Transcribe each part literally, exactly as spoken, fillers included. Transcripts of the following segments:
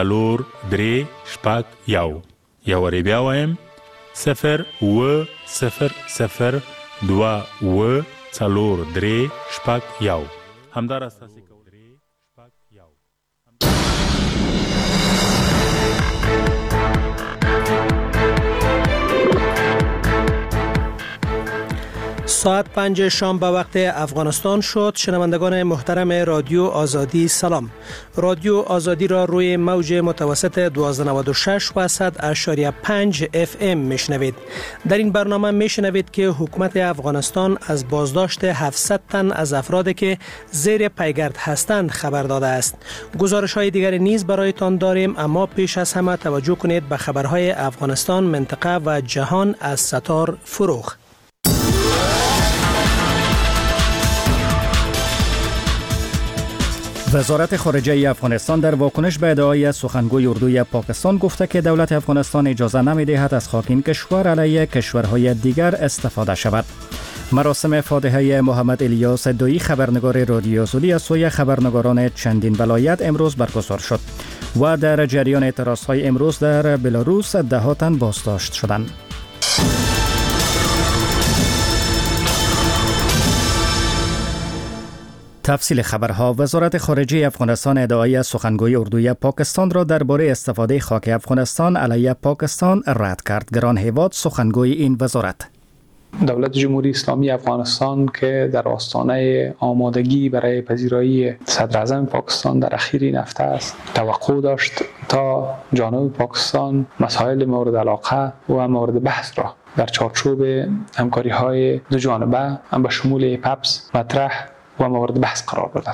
لور درې شپږ یو. یو واری بیا وایم صفر اوه صفر صفر دوه اوه څلور درې شپږ یو. همداراز تاسې کولی شپږ یو. ساعت پنج شام به وقت افغانستان شد. شنوندگان محترم رادیو آزادی سلام. رادیو آزادی را روی موج متوسط دوازده نود و شش و صد اشاریه پنج اف ام میشنوید. در این برنامه میشنوید که حکومت افغانستان از بازداشت هفتصد تن از افرادی که زیر پیگرد هستند خبر داده است. گزارش های دیگر نیز برایتان داریم، اما پیش از همه توجه کنید به خبرهای افغانستان، منطقه و جهان از ستار فروغ. وزارت خارجه افغانستان در واکنش به ادعای سخنگوی اردوی پاکستان گفته که دولت افغانستان اجازه نمی‌دهد از خاک این کشور علیه کشورهای دیگر استفاده شود. مراسم فاتحه محمد الیاس دویی خبرنگار رادیو آزادی از سوی خبرنگاران چندین ولایت امروز برگزار شد و در جریان اعتراضهای امروز در بلاروس ده تن بازداشت شدند. تفصیل خبرها. وزارت خارجه افغانستان ادعای سخنگوی اردوی پاکستان را درباره استفاده خاک افغانستان علیه پاکستان رد کرد. گران هیواد سخنگوی این وزارت: دولت جمهوری اسلامی افغانستان که در آستانه آمادگی برای پذیرایی صدر اعظم پاکستان در اخیر این هفته است، توقع داشت تا جانب پاکستان مسائل مورد علاقه و مورد بحث را در چارچوب همکاری‌های دو جانبه هم به شمول پپس مطرح و مورد بحث قرار بدهد.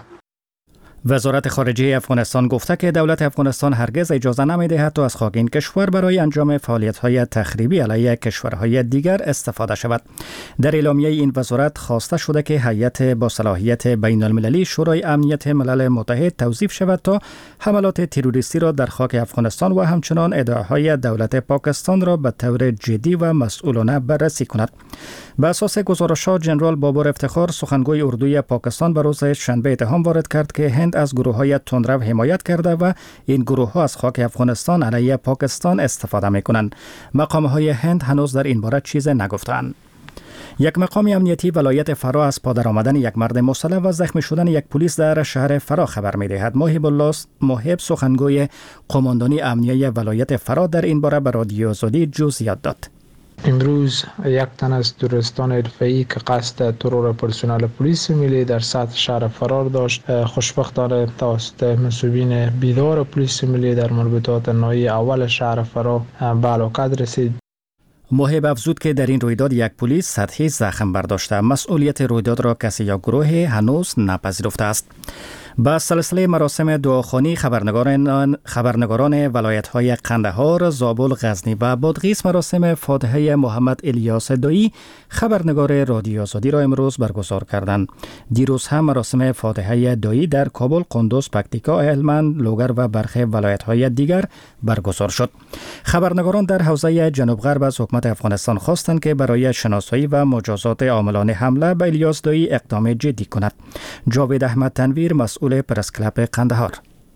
وزارت خارجه افغانستان گفته که دولت افغانستان هرگز اجازه نمی‌دهد تا از خاک این کشور برای انجام فعالیت‌های تخریبی علیه کشورهای دیگر استفاده شود. در اعلامیه این وزارت خواسته شده که هیئت با صلاحیت بین‌المللی شورای امنیت ملل متحد توظیف شود تا حملات تروریستی را در خاک افغانستان و همچنان ادعاهای دولت پاکستان را به طور جدی و مسئولانه بررسی کند. به اساس گزارشات، جنرال بابر افتخار سخنگوی اردوی پاکستان به روز شنبه اتهام وارد کرد که هند از گروه‌های تندرو حمایت کرده و این گروه‌ها از خاک افغانستان علیه پاکستان استفاده می‌کنند. مقام‌های هند هنوز در این باره چیز نگفتند. یک مقام امنیتی ولایت فرا از پادر آمدن یک مرد مسلح و زخمی شدن یک پلیس در شهر فرا خبر می‌دهد. محب الله محب سخنگوی قماندانی امنیه ولایت فرا در این باره به رادیو آزادی جزئیات داد. امروز یک تن از تروریستان حرفه‌ای که قصد ترور پرسنل پلیس ملی در سطح شهر فرار داشت، خوشبختانه توسط مسئولین بیدار پلیس ملی در مربوطات ناحیه اول شهر فرا به هلاکت رسید. محب افزود که در این رویداد یک پلیس سطحی زخم برداشته. مسئولیت رویداد را کسی یا گروهی هنوز نپذیرفته است. با سلسله مراسم دعاخوانی خبرنگاران خبرنگاران ولایت‌های قندهار، زابل، غزنی و بادغیس مراسم فاتحه محمد الیاس دویی خبرنگار رادیو آزادی را امروز برگزار کردند. دیروز هم مراسم فاتحه دویی در کابل، قندوز، پکتیکا، هلمند، لوگر و برخی ولایت‌های دیگر برگزار شد. خبرنگاران در حوزه جنوب غرب از حکومت افغانستان خواستند که برای شناسایی و مجازات عاملان حمله به الیاس دویی اقدام جدی کند. جاوید احمد تنویر مسئول پرس کلاب قندهار: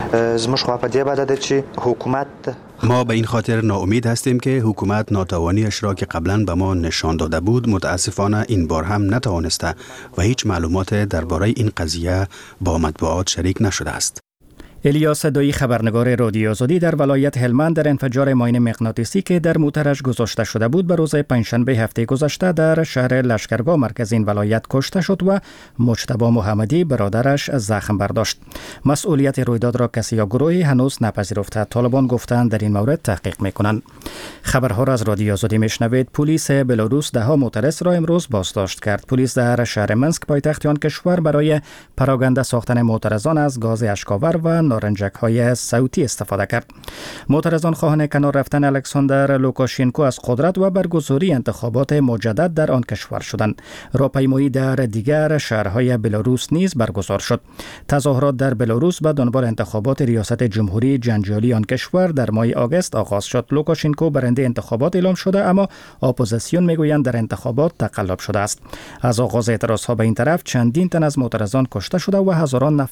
حکومت ما به این خاطر ناامید هستیم که حکومت ناتوانیش را که قبلا به ما نشان داده بود متاسفانه این بار هم نتوانسته و هیچ معلومات درباره این قضیه با مطبوعات شریک نشده است. الیاس دویی خبرنگار رادیو آزادی در ولایت هلمند در انفجار ماین مغناطیسی که در موترش گذاشته شده بود به روز پنجشنبه هفته گذشته در شهر لشکرگاه مرکز این ولایت کشته شد و مجتبی محمدی برادرش زخم برداشت. مسئولیت رویداد را کسی یا گروهی هنوز نپذیرفته. طالبان گفتند در این مورد تحقیق میکنند. خبرها را از رادیو آزادی میشنوید. پلیس بلاروس ده ها معترض را امروز بازداشت کرد. پلیس در شهر منسک پایتخت آن کشور برای پراگنده ساختن معترضان از گاز اشک‌آور و نارنجک های صوتی استفاده کرد. معترضان خواهان کنار رفتن الکساندر لوکاشنکو از قدرت و برگزاری انتخابات مجدد در آن کشور شدند. راهپیمایی در دیگر شهرهای بلاروس نیز برگزار شد. تظاهرات در بلاروس به دنبال انتخابات ریاست جمهوری جنجالی آن کشور در ماه آگوست آغاز شد. لوکاشنکو برنده انتخابات اعلام شده، اما اپوزیسیون میگویند در انتخابات تقلب شده است. از آغاز اعتراضها به این طرف چندین تن از معترضان کشته شده و هزاران نفر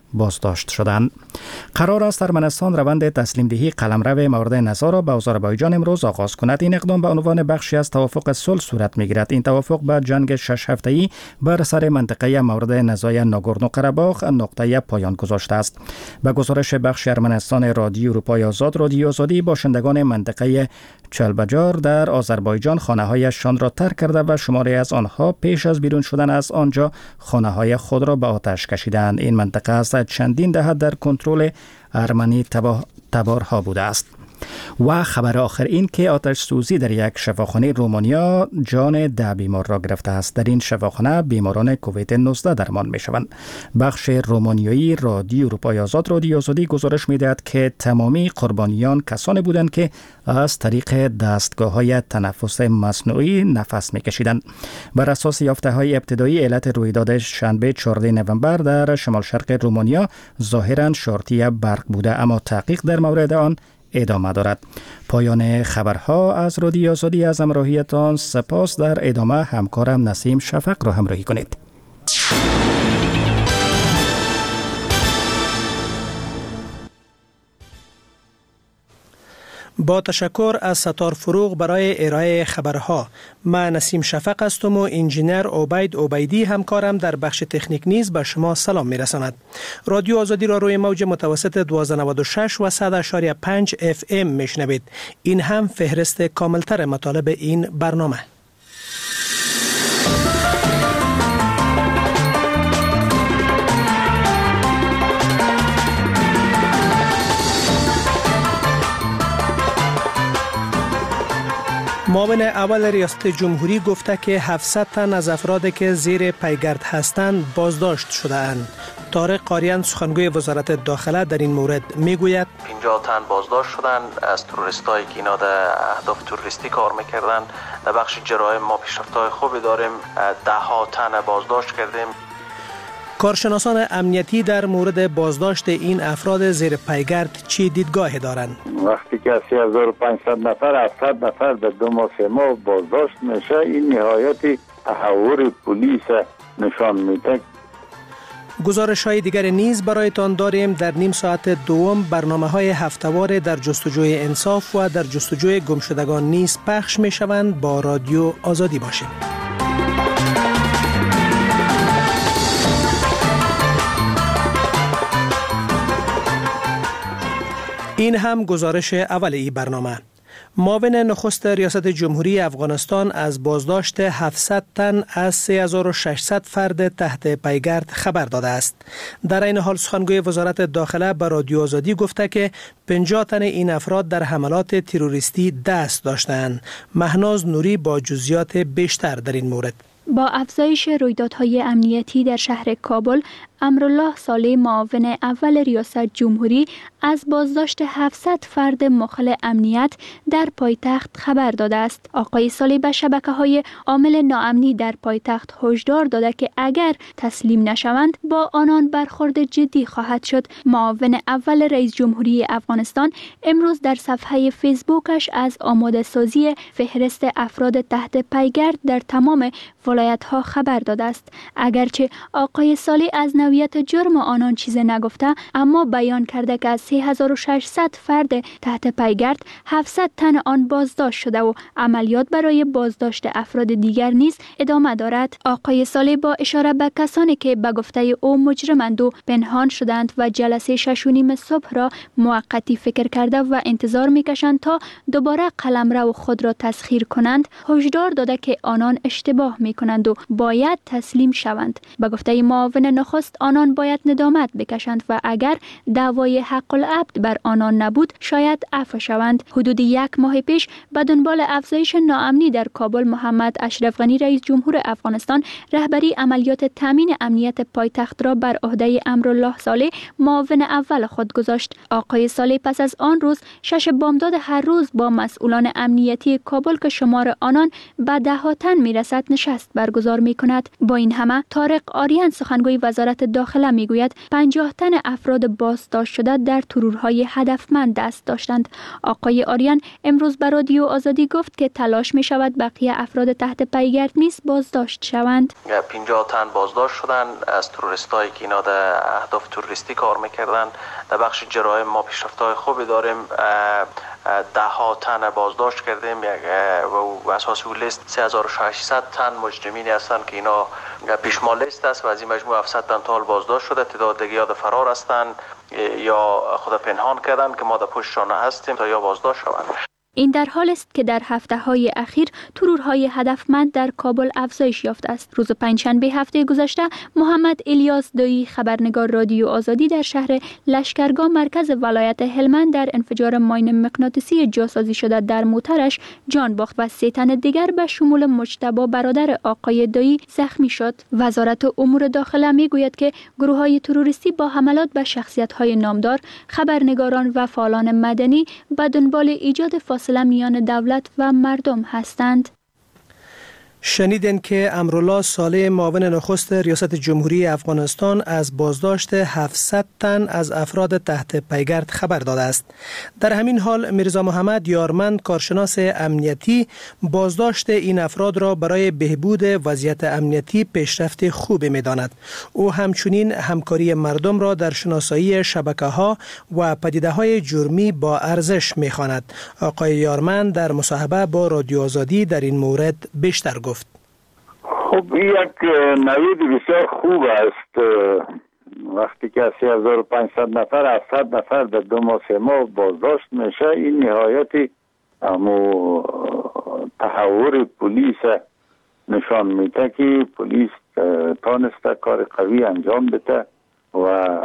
بازداشت شدند. قرار است ارمنستان روند تسلیم دهی قلمرو مورد نزاع را به آذربایجان امروز آغاز کند. این اقدام به عنوان بخشی از توافق صلح صورت می‌گیرد. این توافق به جنگ شش هفته‌ای بر سر منطقه مورد نزاع ناگورنو قره‌باغ نقطه پایان گذاشته است. به گزارش بخش ارمنستان رادیو اروپای آزاد، رادیو آزادی باشندگان منطقه چلبجار در آذربایجان خانه‌هایشان را ترک کرده و شماری از آنها پیش از بیرون شدن از آنجا خانه‌های خود را به آتش کشیدند. این منطقه است چندین دهه در کنترل ارمنی تبار تبارها بوده است. و خبر آخر این که آتش سوزی در یک شفاخانه رومانیا جان ده بیمار را گرفته است. در این شفاخانه بیماران کووید نوزده درمان می شوند. بخش رومانیایی رادیو اروپای آزاد رادیو آزادی گزارش می دهد که تمامی قربانیان کسانی بودند که از طریق دستگاه های تنفس مصنوعی نفس می کشیدند. بر اساس یافته های ابتدایی علت رویداد شنبه چهاردهم نوامبر در شمال شرق رومانیا ظاهرا شارتی برق بوده، اما تحقیق در مورد آن ادامه دارد. پایان خبرها از رادیو آزادی. از همراهیتان سپاس. در ادامه همکارم نسیم شفق را همراهی کنید. با تشکر از ستار فروغ برای ارائه خبرها. من نسیم شفق هستم و انجینر عبید عبیدی همکارم در بخش تکنیک نیز به شما سلام میرساند. رادیو آزادی را روی موج متوسط دویست و نود و شش و صد و پنج اف ام میشنوید. این هم فهرست کاملتر مطالب این برنامه. معاون اول ریاست جمهوری گفته که هفتصد تن از افرادی که زیر پیگرد هستند بازداشت شده اند. طارق قاریان سخنگوی وزارت داخله در این مورد میگوید پنجاه تن بازداشت شدند از تروریستایی که اینا در اهداف تروریستی کار میکردند. در بخش جرایم ما پیشرفت‌های خوبی داریم، ده ها تن بازداشت کردیم. کارشناسان امنیتی در مورد بازداشت این افراد زیر پیگرد چی دیدگاهی دارند؟ وقتی که سه هزار و پانصد نفر هفتصد نفر در دو ماه سه ماه بازداشت میشه، این نهایت تحور پلیس نشان میده. گزارش های دیگر نیز برایتان داریم. در نیم ساعت دوم برنامه های هفته‌وار در جستجوی انصاف و در جستجوی گمشدگان نیز پخش می شوند. با رادیو آزادی باشید. این هم گزارش اول ای برنامه. معاون نخست ریاست جمهوری افغانستان از بازداشت هفتصد تن از سه هزار و ششصد فرد تحت پیگرد خبر داده است. در این حال سخنگوی وزارت داخله به رادیو آزادی گفته که پنجاه تن این افراد در حملات تروریستی دست داشتند. مهناز نوری با جزئیات بیشتر در این مورد. با افزایش رویدادهای امنیتی در شهر کابل، امرالله صالح معاون اول ریاست جمهوری از بازداشت هفتصد فرد مخل امنیت در پایتخت خبر داده است. آقای صالح به شبکه‌های عامل ناامنی در پایتخت هشدار داده که اگر تسلیم نشوند با آنان برخورد جدی خواهد شد. معاون اول رئیس جمهوری افغانستان امروز در صفحه فیسبوکش از آماده سازی فهرست افراد تحت پیگرد در تمام ولایت‌ها خبر داده است. اگرچه آقای صالح از نوعیت جرم آنان چیزی نگفته، اما بیان کرده که از سه هزار و ششصد فرد تحت پیگرد هفتصد تن آن بازداشت شده و عملیات برای بازداشت افراد دیگر نیز ادامه دارد. آقای صالح با اشاره به کسانی که به گفته او مجرمند و پنهان شدند و جلسه شش و نیم صبح را موقتی فکر کرده و انتظار میکشند تا دوباره قلمرو خود را تسخیر کنند، هشدار داده که آنان اشتباه میکنند و باید تسلیم شوند. به گفته معاون نخست آنان باید ندامت بکشند و اگر دعوای حق العبد بر آنان نبود شاید عفو شوند. حدود یک ماه پیش به دنبال افزایش ناامنی در کابل، محمد اشرف غنی رئیس جمهور افغانستان رهبری عملیات تامین امنیت پایتخت را بر عهده امرالله صالح معاون اول خود گذاشت. آقای صالح پس از آن روز شش بامداد هر روز با مسئولان امنیتی کابل که شمار آنان به ده ها تن میرسد نشست برگزار می کند. با این همه طارق آریان سخنگوی وزارت داخله میگوید پنجاه تن افراد بازداشت شده در ترورهای هدفمند دست داشتند. آقای آریان امروز به رادیو آزادی گفت که تلاش می شود بقیه افراد تحت پیگرد نیز بازداشت شوند. پنجاه تن بازداشت شدن از تروریستایی که اینا در اهداف تروریستی کار میکردن. در بخش جرایم ما پیشرفت‌های خوبی داریم. ده ها تن بازداشت کردیم و اساس اون لیست سه هزار و ششصد تن مجرمینی هستند که اینا پیشمال لیست است و از این مجموع هفتصد تن تا حال بازداشت شده. تعداد دیگه یا فرار هستند یا خود پنهان کردن که ما در پشتشان هستیم تا یا بازداشت شوند. این در حال است که در هفته های اخیر ترورهای هدفمند در کابل افزایش یافته است. روز پنجشنبه هفته گذشته محمد الیاس دایی خبرنگار رادیو آزادی در شهر لشکرگاه مرکز ولایت هلمند در انفجار ماین مغناطیسی جاسازی شده در موترش جان باخت و سه تن دیگر به شمول مجتبی برادر آقای دایی زخمی شد. وزارت امور داخله میگوید که گروه‌های تروریستی با حملات به شخصیت‌های نامدار، خبرنگاران و فعالان مدنی به دنبال ایجاد فاصله میان دولت و مردم هستند. شنیدین که امرالله صالح معاون نخست ریاست جمهوری افغانستان از بازداشت هفتصد تن از افراد تحت پیگرد خبر داده است. در همین حال میرزا محمد یارمند کارشناس امنیتی بازداشت این افراد را برای بهبود وضعیت امنیتی پیشرفت خوبی می‌داند. او همچنین همکاری مردم را در شناسایی شبکه‌ها و پدیده‌های جرمی با ارزش می‌خواند. آقای یارمند در مصاحبه با رادیو آزادی در این مورد بیشتر گفت. خب یک نوید بسیار خوب است وقتی که سه هزار و پانصد نفر هفتصد نفر در دو ماه سه ماه بازداشت میشه. این نهایت امو تحول پلیس نشان میده که پلیس تانسته کار قوی انجام بده و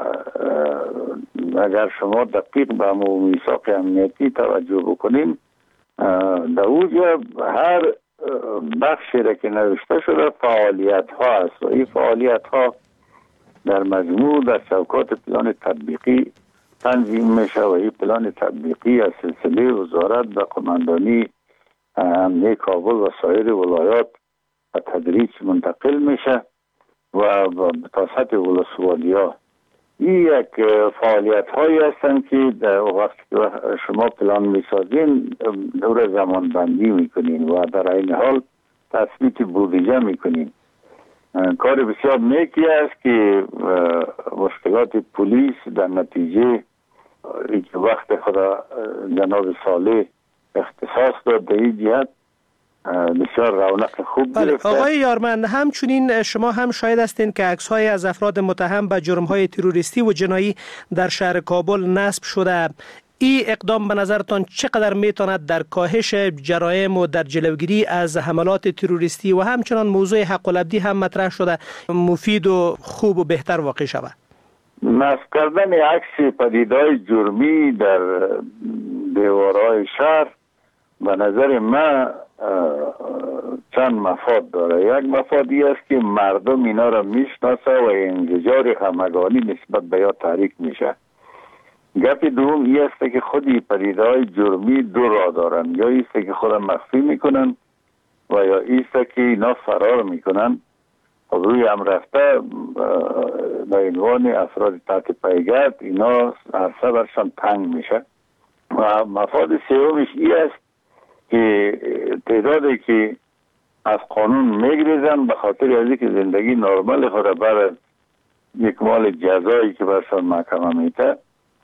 اگر شما دقیق به امو میثاق امنیتی توجه بکنین در اوجه هر بخشی را که نوشته شده فعالیت ها است و این فعالیت ها در مجموع در چوکات پلان تطبیقی تنظیم میشه و این پلان تطبیقی از سلسله وزارت به قماندانی امنیه کابل و سایر ولایات به تدریج منتقل میشه و تا سطح ولسوالی ها. این یک فعالیت هایی هستند که در وقتی که شما پلان میسازین دور زمان بندی میکنین و در این حال تثبیت بودجه میکنین. کار بسیار نیکی است که مشکلات پلیس در نتیجه ای که وقت خدا جناب صالح اختصاص داد در این جهت بسیار رونق خوب گرفته. آقای یارمند همچنین شما هم شاهد هستین که عکس‌های از افراد متهم به جرم‌های تروریستی و جنایی در شهر کابل نصب شده. این اقدام به نظرتان چقدر میتواند در کاهش جرایم و در جلوگیری از حملات تروریستی و همچنان موضوع حق العبدی هم مطرح شده مفید و خوب و بهتر واقع شود؟ نصب کردن عکس پدیده‌های جرمی در دیوارهای شهر به نظر من چند مفاد داره. یک مفادی است که مردم اینا را میشناسه و انزجار همگانی نسبت به یا تحریک میشه. گپ دوم این است که خودی پدیده‌های جرمی دو راه دارن، یا ایست که خود مخفی میکنن و یا ایست که اینا فرار میکنن و روی هم رفته به عنوان افراد تحت پیگرد اینا عرصه برشان تنگ میشه. و مفاد سومش این است که تعدادی که از قانون میگریزن به خاطر از اینکه زندگی نرمال خود بر اکمال جزایی که برشان محکمه میده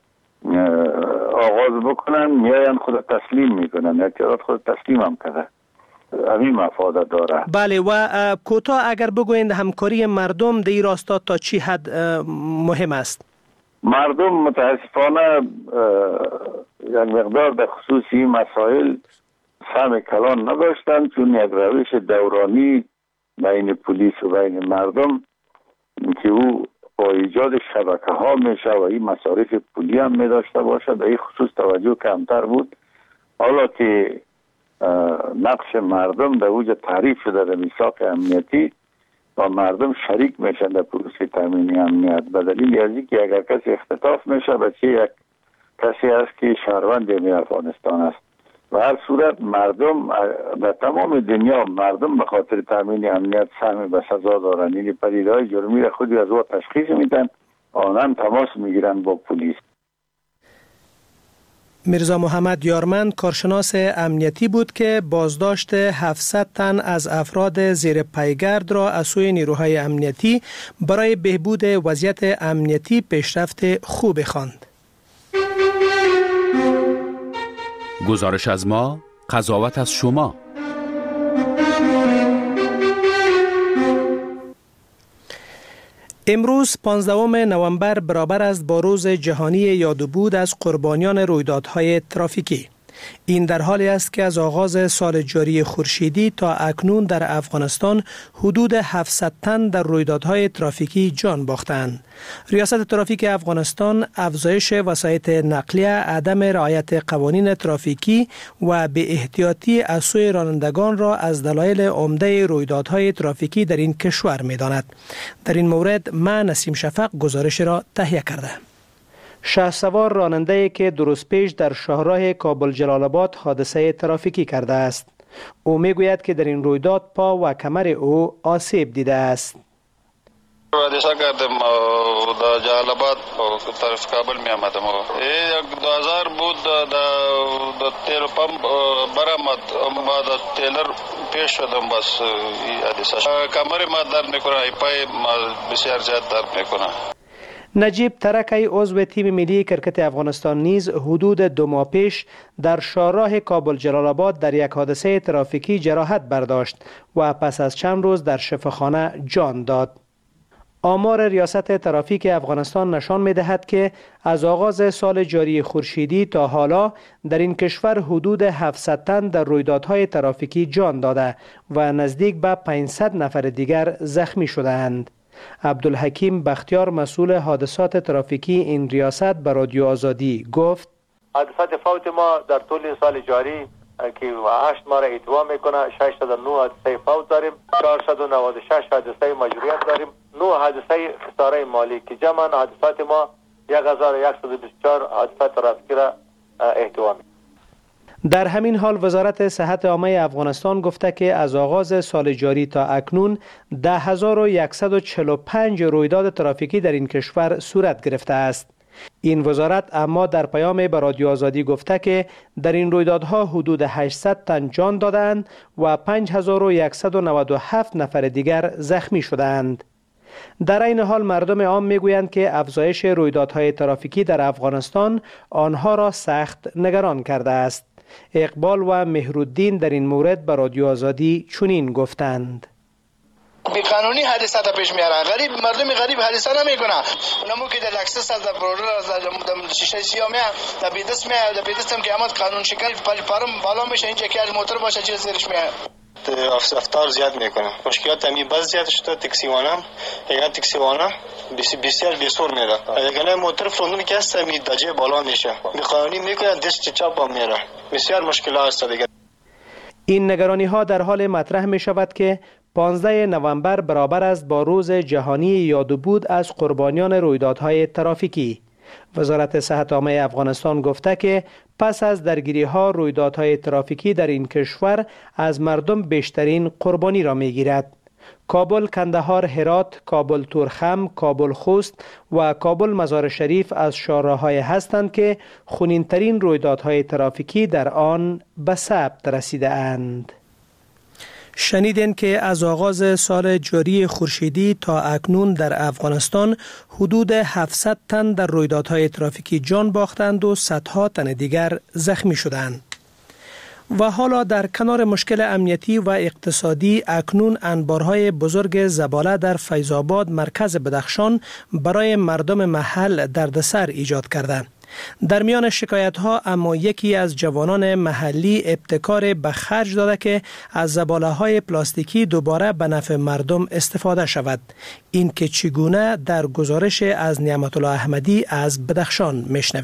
آغاز بکنن میاین خود تسلیم میکنن. اعتراض خود تسلیم هم کرده. همین مفاده داره. بله و کوتاه اگر بگویند همکاری مردم در این راستا تا چی حد مهم است؟ مردم متاسفانه یک مقدار در خصوص این مسائل سهم کلان نداشتن، چون یک روش دورانی بین پلیس و بین مردم که او با ایجاد شبکه ها میشه و این مصارف پولی هم می داشته باشه در این خصوص توجه کمتر بود. حالا که نقش مردم در اوج تعریف شده در میثاق امنیتی و مردم شریک میشن در پروسه تامین امنیت به دلیل از اینکه اگر کسی اختطاف میشه بچه یک کسی است که شهروند می افغانستان است و هر صورت مردم در تمام دنیا مردم به خاطر تامین امنیت سهم به سزا دارند. این پدیده‌های جرمی را خودی از او تشخیص میدن، آنان تماس میگیرن با پلیس. میرزا محمد یارمند کارشناس امنیتی بود که بازداشت هفتصد تن از افراد زیر پیگرد را از سوی نیروهای امنیتی برای بهبود وضعیت امنیتی پیشرفت خوب خواند. گزارش از ما، قضاوت از شما. امروز پانزدهم نوامبر برابر است با روز جهانی یادبود از قربانیان رویدادهای ترافیکی. این در حالی است که از آغاز سال جاری خورشیدی تا اکنون در افغانستان حدود هفتصد تن در رویدادهای ترافیکی جان باختند. ریاست ترافیک افغانستان افزایش وسایط نقلیه، عدم رعایت قوانین ترافیکی و به احتیاطی از سوی رانندگان را از دلایل عمده رویدادهای ترافیکی در این کشور می‌داند. در این مورد من نسیم شفق گزارش را تهیه کرده. شهسوار راننده که درست پیش در شاهراه کابل جلال آباد حادثه ترافیکی کرده است. او میگوید که در این رویداد پا و کمر او آسیب دیده است. حادثه کردم در جلال آباد طرف کابل می آمدم. یک دو هزار بود در تیل پمپ برآمد، بعد تیلر پیش شدم، بس حادثه کمر ما درد میکنه، پای بسیار زیاد درد میکنه. نجیب ترکی عضو تیم ملی کرکت افغانستان نیز حدود دو ماه پیش در شاهراه کابل جلال آباد در یک حادثه ترافیکی جراحت برداشت و پس از چند روز در شفاخانه جان داد. آمار ریاست ترافیک افغانستان نشان می دهد که از آغاز سال جاری خورشیدی تا حالا در این کشور حدود هفتصد تن در رویدادهای ترافیکی جان داده و نزدیک به پانصد نفر دیگر زخمی شده‌اند. عبدالحکیم بختیار مسئول حادثات ترافیکی این ریاست به رادیو آزادی گفت: حادثات فوت ما در طول سال جاری که هشت ماه را اتمام میکنه ششصد و نه حادثه فوت داریم، چهارصد و نود و شش حادثه مجروحیت داریم، نه حادثه خساره مالی که جمع حادثات ما یک هزار و صد و بیست و چهار حادثه ترافیکی را احتوا می‌کنه. در همین حال وزارت صحت عامه افغانستان گفته که از آغاز سال جاری تا اکنون ده هزار و صد و چهل و پنج رویداد ترافیکی در این کشور صورت گرفته است. این وزارت اما در پیام به رادیو آزادی گفته که در این رویدادها حدود هشتصد تن جان دادند و پنج هزار و صد و نود و هفت نفر دیگر زخمی شدند. در این حال مردم عام میگویند که افزایش رویدادهای ترافیکی در افغانستان آنها را سخت نگران کرده است. اقبال و مهرالدین در این مورد به رادیو آزادی چنین گفتند: بی قانونی حادثه تا پیش میاره، غریب مردم غریب حادثه نمیکنه. اونمو که در لکسس از برادر از شیشه سیاه میاد در بیدست میاد، در بیدست هم که اماد قانون شکل پل پرم بالا میشه، اینجا که موتور باشه چیز زیرش میاد. افزار زیاد میکنه، مشکلات همی باز زیاد شده. تاکسیوانم یا تاکسیوانا بسیار بیسور میره، اگر موتور فروندن که است می دجه بالا میشه، بی قانونی میکنه، دست چاپ هم میره، بسیار مشکلات است دیگه. این نگرانی ها در حال مطرح می شود که پانزدهم نوامبر برابر است با روز جهانی یادبود از قربانیان رویدادهای ترافیکی. وزارت صحت عامه افغانستان گفته که پس از درگیری ها رویدادهای ترافیکی در این کشور از مردم بیشترین قربانی را می گیرد. کابل، کندهار، هرات، کابل تورخم، کابل خوست و کابل مزار شریف از شاهراه‌های هستند که خونین‌ترین رویدادهای ترافیکی در آن به ثبت رسیده اند. شنیدین که از آغاز سال جاری خورشیدی تا اکنون در افغانستان حدود هفتصد تن در رویدادهای ترافیکی جان باختند و صدها تن دیگر زخمی شدند. و حالا در کنار مشکل امنیتی و اقتصادی اکنون انبارهای بزرگ زباله در فیض‌آباد مرکز بدخشان برای مردم محل دردسر ایجاد کردند. در میان شکایت ها اما یکی از جوانان محلی ابتکار به خرج داده که از زباله های پلاستیکی دوباره به نفع مردم استفاده شود. این که چگونه در گزارش از نعمت الله احمدی از بدخشان میشنویم.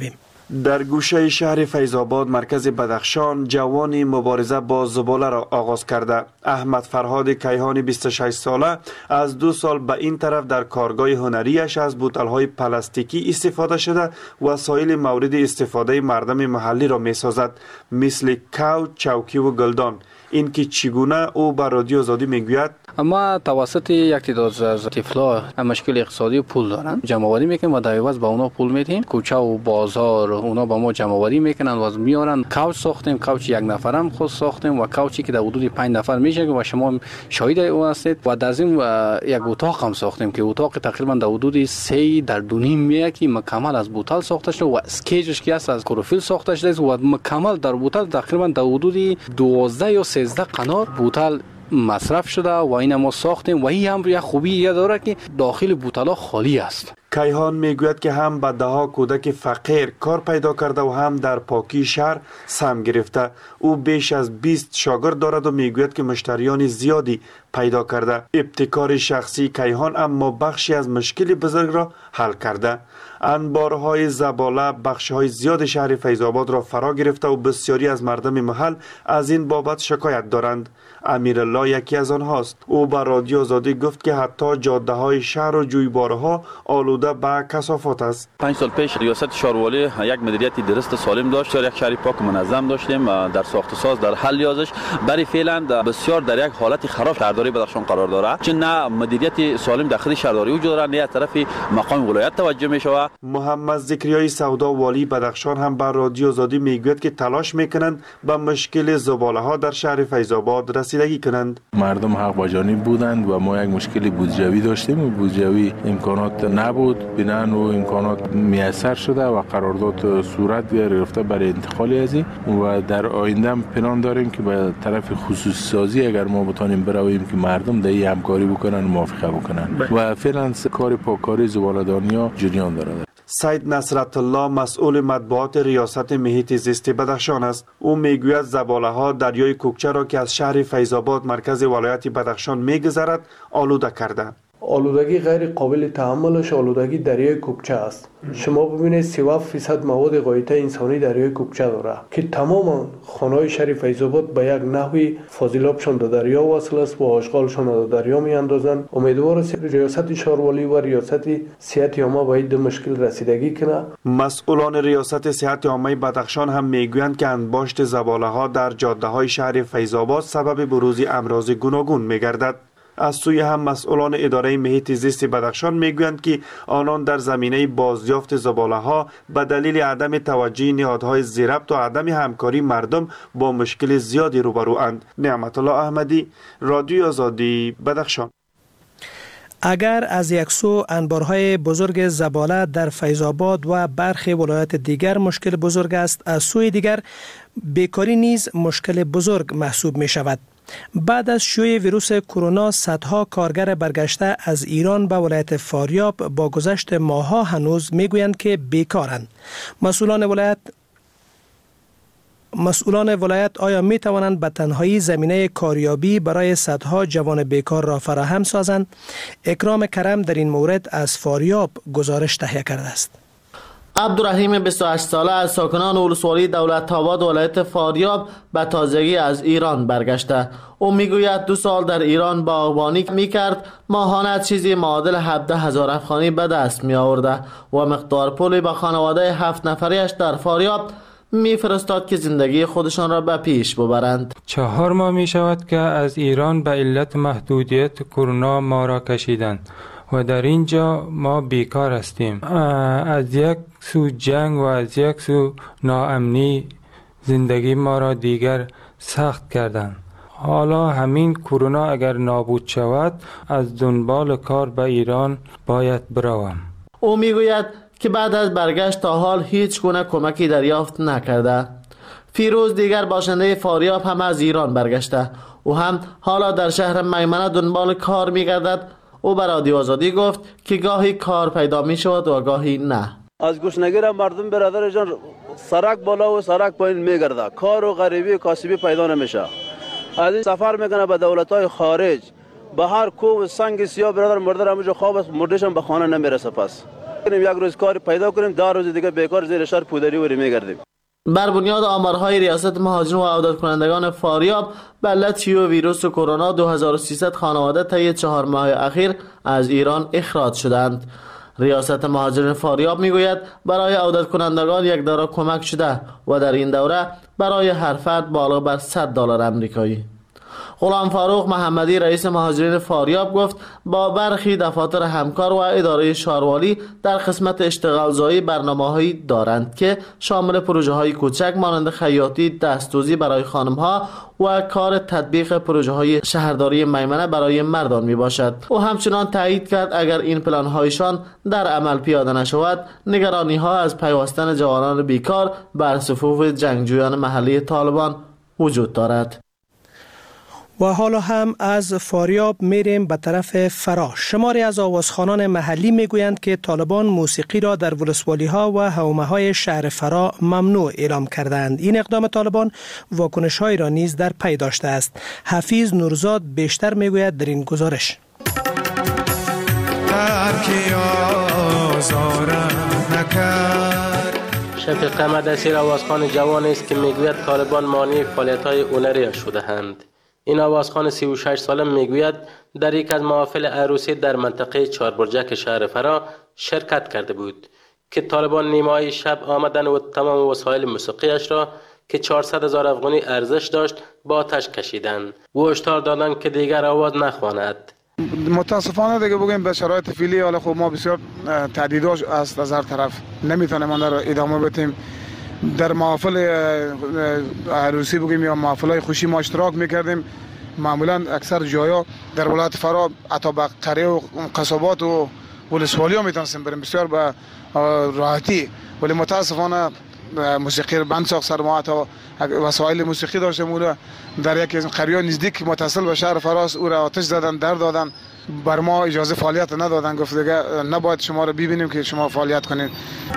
در گوشه شهر فیض‌آباد مرکز بدخشان جوانی مبارزه با زباله را آغاز کرده. احمد فرهاد کیهانی بیست و شش ساله از دو سال به این طرف در کارگاه هنریش از بوتل‌های پلاستیکی استفاده شده وسایل مورد استفاده مردم محلی را می‌سازد، مثل کوچ، چوکی و گلدان. این که چگونه او به رادیو آزادی میگوید: اما توسط یک تعداد از طفلا مشکل اقتصادی پول دارن، جمع آوری میکنیم و در عوض به اونا پول میدیم. کوچه و بازار اونا با ما جمع آوری میکنن و میارن. کوچ ساختیم، کوچ یک نفرم خود ساختیم و کوچی که در حدود پنج نفر میشه و شما شاهد اون هستید. و در ضمن یک اتاق هم ساختیم که اتاق تقریبا در حدود سه در دو نیم میه که مکمل از بوتل ساخته شده و اسکیجش که است از کلروفیل ساخته شده و مکمل در بوتل تقریبا در حدود دوازده یا سیزده قنار بوتل مصرف شده و این ما ساختیم و این هم یک خوبی داره که داخل بوتلا خالی است. کیهان میگوید که هم به دهها کودک فقیر کار پیدا کرده و هم در پاکی شهر سهم گرفته. او بیش از بیست شاگرد دارد و میگوید که مشتریان زیادی پیدا کرده. ابتکار شخصی کیهان اما بخشی از مشکل بزرگ را حل کرده. انبارهای زباله بخش‌های زیاد شهر فیض‌آباد را فرا گرفته و بسیاری از مردم محل از این بابت شکایت دارند. امیرالله یکی از آنهاست. او به رادیو آزادی گفت که حتی جاده‌های شهر و جویبارها آلوده به کثافات است. پنج سال پیش ریاست شهروالی یک مدیریت درست سالم داشت، یک شهر پاک منظم داشتیم در ساخت و ساز در حل یازش. برای فعلا بسیار در یک حالت خراب شهرداری بدخشان قرار دارد، چون نه مدیریت سالم داخل شهرداری وجود دارد نه از طرف مقام ولایت توجه می شود. محمد ذکریای سودا والی بدخشان هم بر رادیو آزادی میگوید که تلاش میکنند به مشکل زباله ها در شهر فیض‌آباد رسیدگی کنند. مردم حق با جانب بودند و ما یک مشکل بودجوی داشتیم و بودجوی امکانات نبود، بنان و امکانات میسر شده و قرارداد صورت گرفته برای انتقال از این و در آینده هم پلان داریم که به طرف خصوصی سازی اگر ما بتونیم برویم که مردم در این همکاری بکنن و موافقه بکنن و فعلا کار پاککاری زباله‌دانی‌ها جریان دارد. سید نصرت الله مسئول مطبوعات ریاست محیط زیست بدخشان است. او میگوید زباله ها دریای کوکچه را که از شهر فیض‌آباد مرکز ولایت بدخشان میگذرد آلوده کرده. آلودگی غیر قابل تحملش آلودگی دریای کوکچه است. شما ببینید سی و هفت درصد مواد غایطه انسانی دریای کوکچه داره که تمام خانه‌های شهر فیض‌آباد به یک نحوی فاضلابشان در دریا واصل است و آشغالشان در دریا میاندازند. امیدوار است ریاست شهروالی و ریاست صحت عامه به این مشکل رسیدگی کنه. مسئولان ریاست صحت عامه بدخشان هم میگویند که انباشت زباله ها در جاده های شهر فیض‌آباد سبب بروز امراض گوناگون میگردد. از سوی هم مسئولان اداره محیط زیست بدخشان میگویند که آنان در زمینه بازیافت زباله ها به دلیل عدم توجه نهادهای ضبط و عدم همکاری مردم با مشکل زیادی روبروند. نعمت الله احمدی، رادیو آزادی، بدخشان. اگر از یک سو انبارهای بزرگ زباله در فیض‌آباد و برخی ولایات دیگر مشکل بزرگ است، از سوی دیگر بیکاری نیز مشکل بزرگ محسوب می شود. بعد از شیوع ویروس کرونا صدها کارگر برگشته از ایران به ولایت فاریاب با گذشت ماه‌ها هنوز میگویند که بیکارند. مسئولان ولایت مسئولان ولایت آیا می توانند به تنهایی زمینه کاریابی برای صدها جوان بیکار را فراهم سازند؟ اکرام کرم در این مورد از فاریاب گزارش تهیه کرده است. عبدالرحیم بیست و هشت ساله از ساکنان ولسوالی دولت‌آباد ولایت فاریاب به تازگی از ایران برگشته. او میگوید دو سال در ایران باغبانی میکرد، ماهانه چیزی معادل هفده هزار افغانی به دست می آورده و مقدار پولی به خانواده هفت نفریش در فاریاب میفرستاد که زندگی خودشان را به پیش ببرند. چهار ماه می شود که از ایران به علت محدودیت کرونا ما را کشیدند و در اینجا ما بیکار هستیم. از یک سو جنگ و از یک سو ناامنی زندگی ما را دیگر سخت کردند. حالا همین کرونا اگر نابود شود از دنبال کار به ایران باید بروم. او میگوید که بعد از برگشت تا حال هیچ گونه کمکی دریافت نکرده. فیروز دیگر باشنده فاریاب هم از ایران برگشته. او هم حالا در شهر میمنه دنبال کار میگردد. او به رادیو آزادی گفت که گاهی کار پیدا می شود و گاهی نه. از گوشنگیر مردم برادر جان سرک بالا و سرک پایین میگرده، کار و غریبی و کاسبی پیدا نمیشه. از این سفر میکنه به دولت‌های خارج، به هر کوه و سنگ سیاه برادر مرده همونجا خواب است، مردهشان به خانه نمیرسه. پس یک روز کار پیدا کنیم، ده روز دیگه بیکار زیر شهر پودری وری میگردیم. بر بنیاد آمارهای ریاست مهاجرین و عودت کنندگان فاریاب به علت ویروس کرونا دو هزار و سیصد خانواده طی چهار ماه اخیر از ایران اخراج شدند. ریاست مهاجرین فاریاب میگوید برای عودت کنندگان یک دوره کمک شده و در این دوره برای هر فرد بالا بر صد دلار آمریکایی. غلام فاروق محمدی رئیس مهاجرین فاریاب گفت با برخی دفاتر همکار و اداره شاروالی در قسمت اشتغالزایی برنامه‌هایی دارند که شامل پروژه‌های کوچک مانند خیاطی، دستدوزی برای خانم‌ها و کار تطبیق پروژه‌های شهرداری میمنه برای مردان میباشد. او همچنان تایید کرد اگر این پلان‌هایشان در عمل پیاده نشود، نگرانی‌ها از پیوستن جوانان بیکار بر صفوف جنگجویان محلی طالبان وجود دارد. و حالا هم از فاریاب میریم به طرف فرا. شماری از آوازخوانان محلی میگویند که طالبان موسیقی را در ولسوالی ها و حومه های شهر فرا ممنوع اعلام کردند. این اقدام طالبان واکنش های را نیز در پی داشته است. حفیظ نورزاد بیشتر میگوید در این گزارش. شفیق احمد اسیر آوازخوان جوان است که میگوید طالبان مانع فعالیت‌های هنری شده‌اند. این آوازخوان سی و شش ساله میگوید در یک از محافل عروسی در منطقه چهاربرجک شهر فرا شرکت کرده بود که طالبان نیمه‌های شب آمدن و تمام وسایل موسیقیش را که چهارصد هزار افغانی ارزش داشت با آتش کشیدند و هشدار دادند که دیگر آواز نخواند. متاسفانه دیگه بگیم به شرایط فعلی حالا خب ما بسیار تهدیدات است از هر طرف، نمیتونیم آن را ادامه بدیم. در محافل عروسی بگیم یا محافل‌های خوشی ما اشتراک میکردیم. معمولا اکثر جایا در ولایت فرا حتی به قریه و قصبات و ولسوالی ها میتونستیم بریم بسیار به راحتی، ولی متاسفانه موسیقی بند ساخت سر ما، حتی وسایل موسیقی داشتیم او را در یکی از قریه نزدیک متصل به شهر فراس او را آتش زدن، در دادن، بر ما اجازه فعالیت ندادن، گفت دیگه نباید شما را ببینیم که شما فعالیت کنید.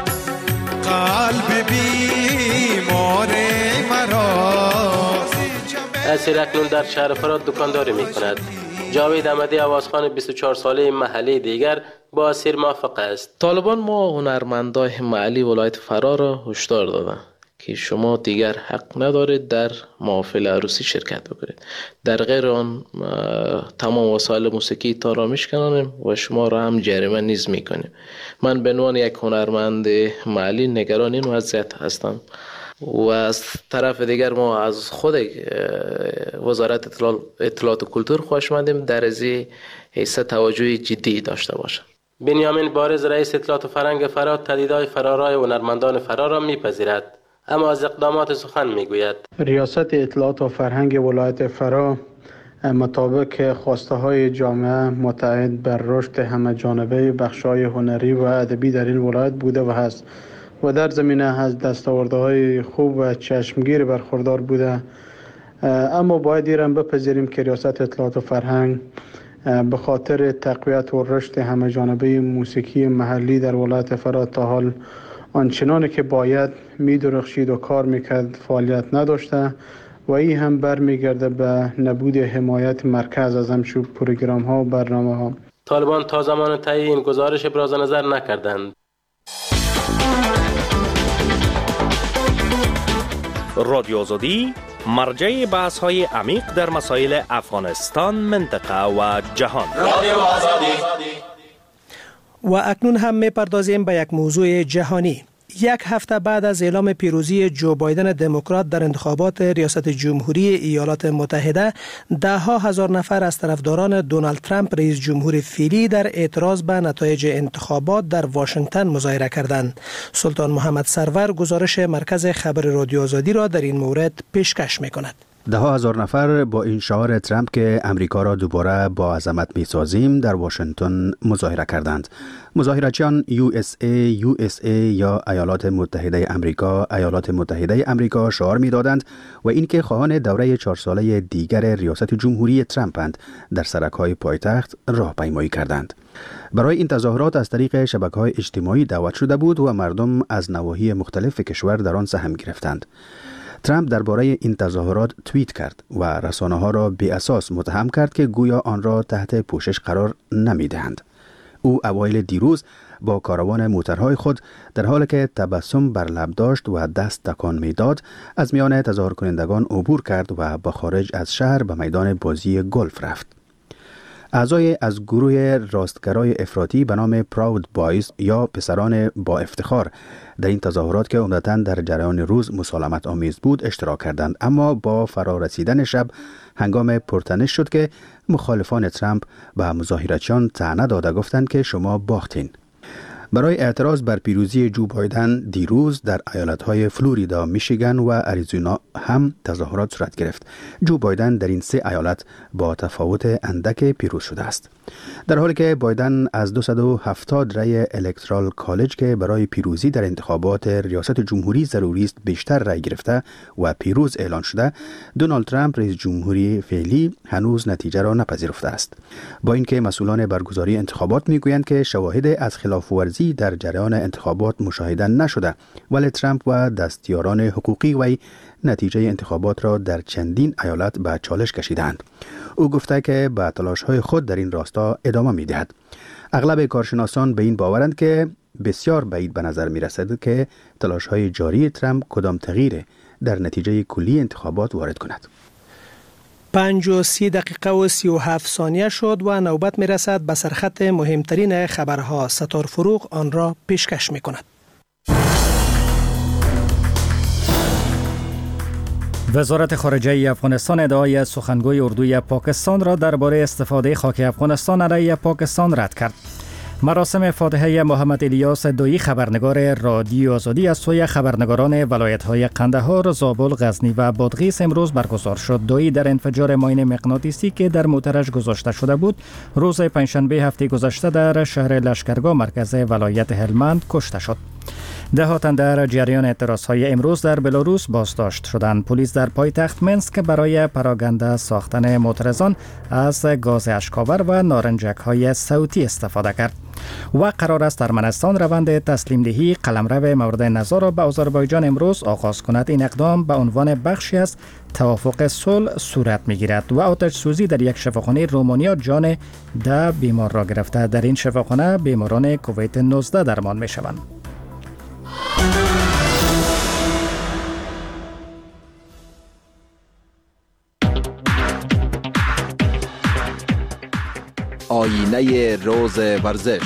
قلب بیمار مرا اسیر اکنون در شهر فرا دکانداری می کند. جاوید احمدی آوازخوان بیست و چهار ساله محلی دیگر با اسیر موافق است. طالبان ما هنرمندای محلی ولایت فرا را هشدار دادند که شما دیگر حق ندارید در محافل عروسی شرکت بکنید، در غیر آن تمام وسایل موسیقی تا را میشکنانیم و شما را هم جریمه نیز میکنیم. من به عنوان یک هنرمند محلی نگران این وضعیت هستم و از طرف دیگر ما از خود وزارت اطلاعات و کلتور خواهشمندیم در از حیث توجه جدی داشته باشد. بنیامین بارز رئیس اطلاعات و فرهنگ فرا تهدیدهای فرارای هنرمندان فرا را میپذیرد، اما از اقدامات سخن میگوید. ریاست اطلاعات و فرهنگ ولایت فرا مطابق خواسته های جامعه متعهد بر رشد همه جانبه بخش‌های هنری و ادبی در این ولایت بوده و هست و در زمینه از دستاوردهای خوب و چشمگیر برخوردار بوده. اما باید ایران بپذیریم که ریاست اطلاعات و فرهنگ به خاطر تقویت و رشد همه جانبه موسیقی محلی در ولایت فرا تا حال آنچنانی که باید می‌درخشید و کار میکرد فعالیت نداشته و این هم برمیگرده به نبود حمایت مرکز از همچون پروگرام ها و برنامه ها. طالبان تا زمان تعیین این گزارش ابراز نظر نکردند. رادیو آزادی مرجع بحث های عمیق در مسائل افغانستان، منطقه و جهان. رادیو آزادی. و اکنون هم میپردازیم به یک موضوع جهانی. یک هفته بعد از اعلام پیروزی جو بایدن دموکرات در انتخابات ریاست جمهوری ایالات متحده، ده ها هزار نفر از طرفداران دونالد ترامپ رئیس جمهور فعلی در اعتراض به نتایج انتخابات در واشنگتن مظاهره کردند. سلطان محمد سرور گزارش مرکز خبر رادیو آزادی را در این مورد پیشکش می‌کند. ده ها هزار نفر با این شعار ترامپ که امریکا را دوباره با عظمت می‌سازیم در واشنگتن مظاهره کردند. مظاهرچیان یو اس ای یو اس ای یا ایالات متحده امریکا ایالات متحده امریکا شعار می‌دادند و اینکه خواهان دوره چهار ساله دیگر ریاست جمهوری ترامپند در سرک‌های پایتخت راهپیمایی کردند. برای این تظاهرات از طریق شبکه‌های اجتماعی دعوت شده بود و مردم از نواحی مختلف کشور در آن سهم گرفتند. ترامپ درباره این تظاهرات توییت کرد و رسانه‌ها را بی اساس متهم کرد که گویا آن را تحت پوشش قرار نمی‌دهند. او اوایل دیروز با کاروان موترهای خود در حالی که تبسم بر لب داشت و دست تکان میداد از میان تظاهر کنندگان عبور کرد و به خارج از شهر به میدان بازی گلف رفت. اعضای از گروه راستگرای افراطی به نام پراود بایز یا پسران با افتخار در این تظاهرات که عمدتاً در جریان روز مسالمت آمیز بود اشتراک کردند، اما با فرا رسیدن شب هنگام پرتنش شد که مخالفان ترامپ به مظاهراتچیان طعنه داده گفتند که شما باختین. برای اعتراض بر پیروزی جو بایدن دیروز در ایالت‌های فلوریدا، میشیگان و اریزونا هم تظاهرات صورت گرفت. جو بایدن در این سه ایالت با تفاوت اندک پیروز شده است. در حالی که بایدن از دویست و هفتاد رای الکترال کالج که برای پیروزی در انتخابات ریاست جمهوری ضروری است بیشتر رای گرفته و پیروز اعلان شده، دونالد ترامپ رئیس جمهوری فعلی هنوز نتیجه را نپذیرفته است. با اینکه مسئولان برگزاری انتخابات میگویند که شواهد از خلاف‌ورزی در جریان انتخابات مشاهده نشده، ولی ترامپ و دستیاران حقوقی وی نتیجه انتخابات را در چندین ایالت به چالش کشیدند. او گفته که به تلاش‌های خود در این راستا ادامه می‌دهد. اغلب کارشناسان به این باورند که بسیار بعید به نظر می‌رسد که تلاش‌های جاری ترامپ کدام تغییر در نتیجه کلی انتخابات وارد کند. پنج و سی دقیقه و سی و هفت ثانیه شد و نوبت می‌رسد به سرخط مهمترین خبرها. ستار فروغ آن را پیشکش می‌کند. وزارت خارجه افغانستان ادعای سخنگوی اردوی پاکستان را درباره استفاده خاک افغانستان علیه پاکستان رد کرد. مراسم فاتحه محمد الیاس دویی خبرنگار رادیو آزادی از سوی خبرنگاران ولایت‌های قندهار، زابل، غزنی و بادغیس امروز برگزار شد. دویی در انفجار ماین مغناطیسی که در موترش گذاشته شده بود روز پنجشنبه هفته گذشته در شهر لشکرگاه مرکز ولایت هلمند کشته شد. ده ها تن در جریان اعتراضهای امروز در بلاروس بازداشت شدند. پلیس در پایتخت منسک برای پراگنده ساختن معترضان از گاز اشکاور و نارنجک‌های صوتی استفاده کرد و قرار است ارمنستان روند تسلیم دهی قلمرو مورد نظر را به آذربایجان امروز آغاز کند. این اقدام به عنوان بخشی از توافق صلح صورت می‌گیرد و آتش سوزی در یک شفاخانه رومانیا جان ده بیمار را گرفته. در این شفاخانه بیماران کووید نوزده درمان می‌شوند. آینه روز ورزش.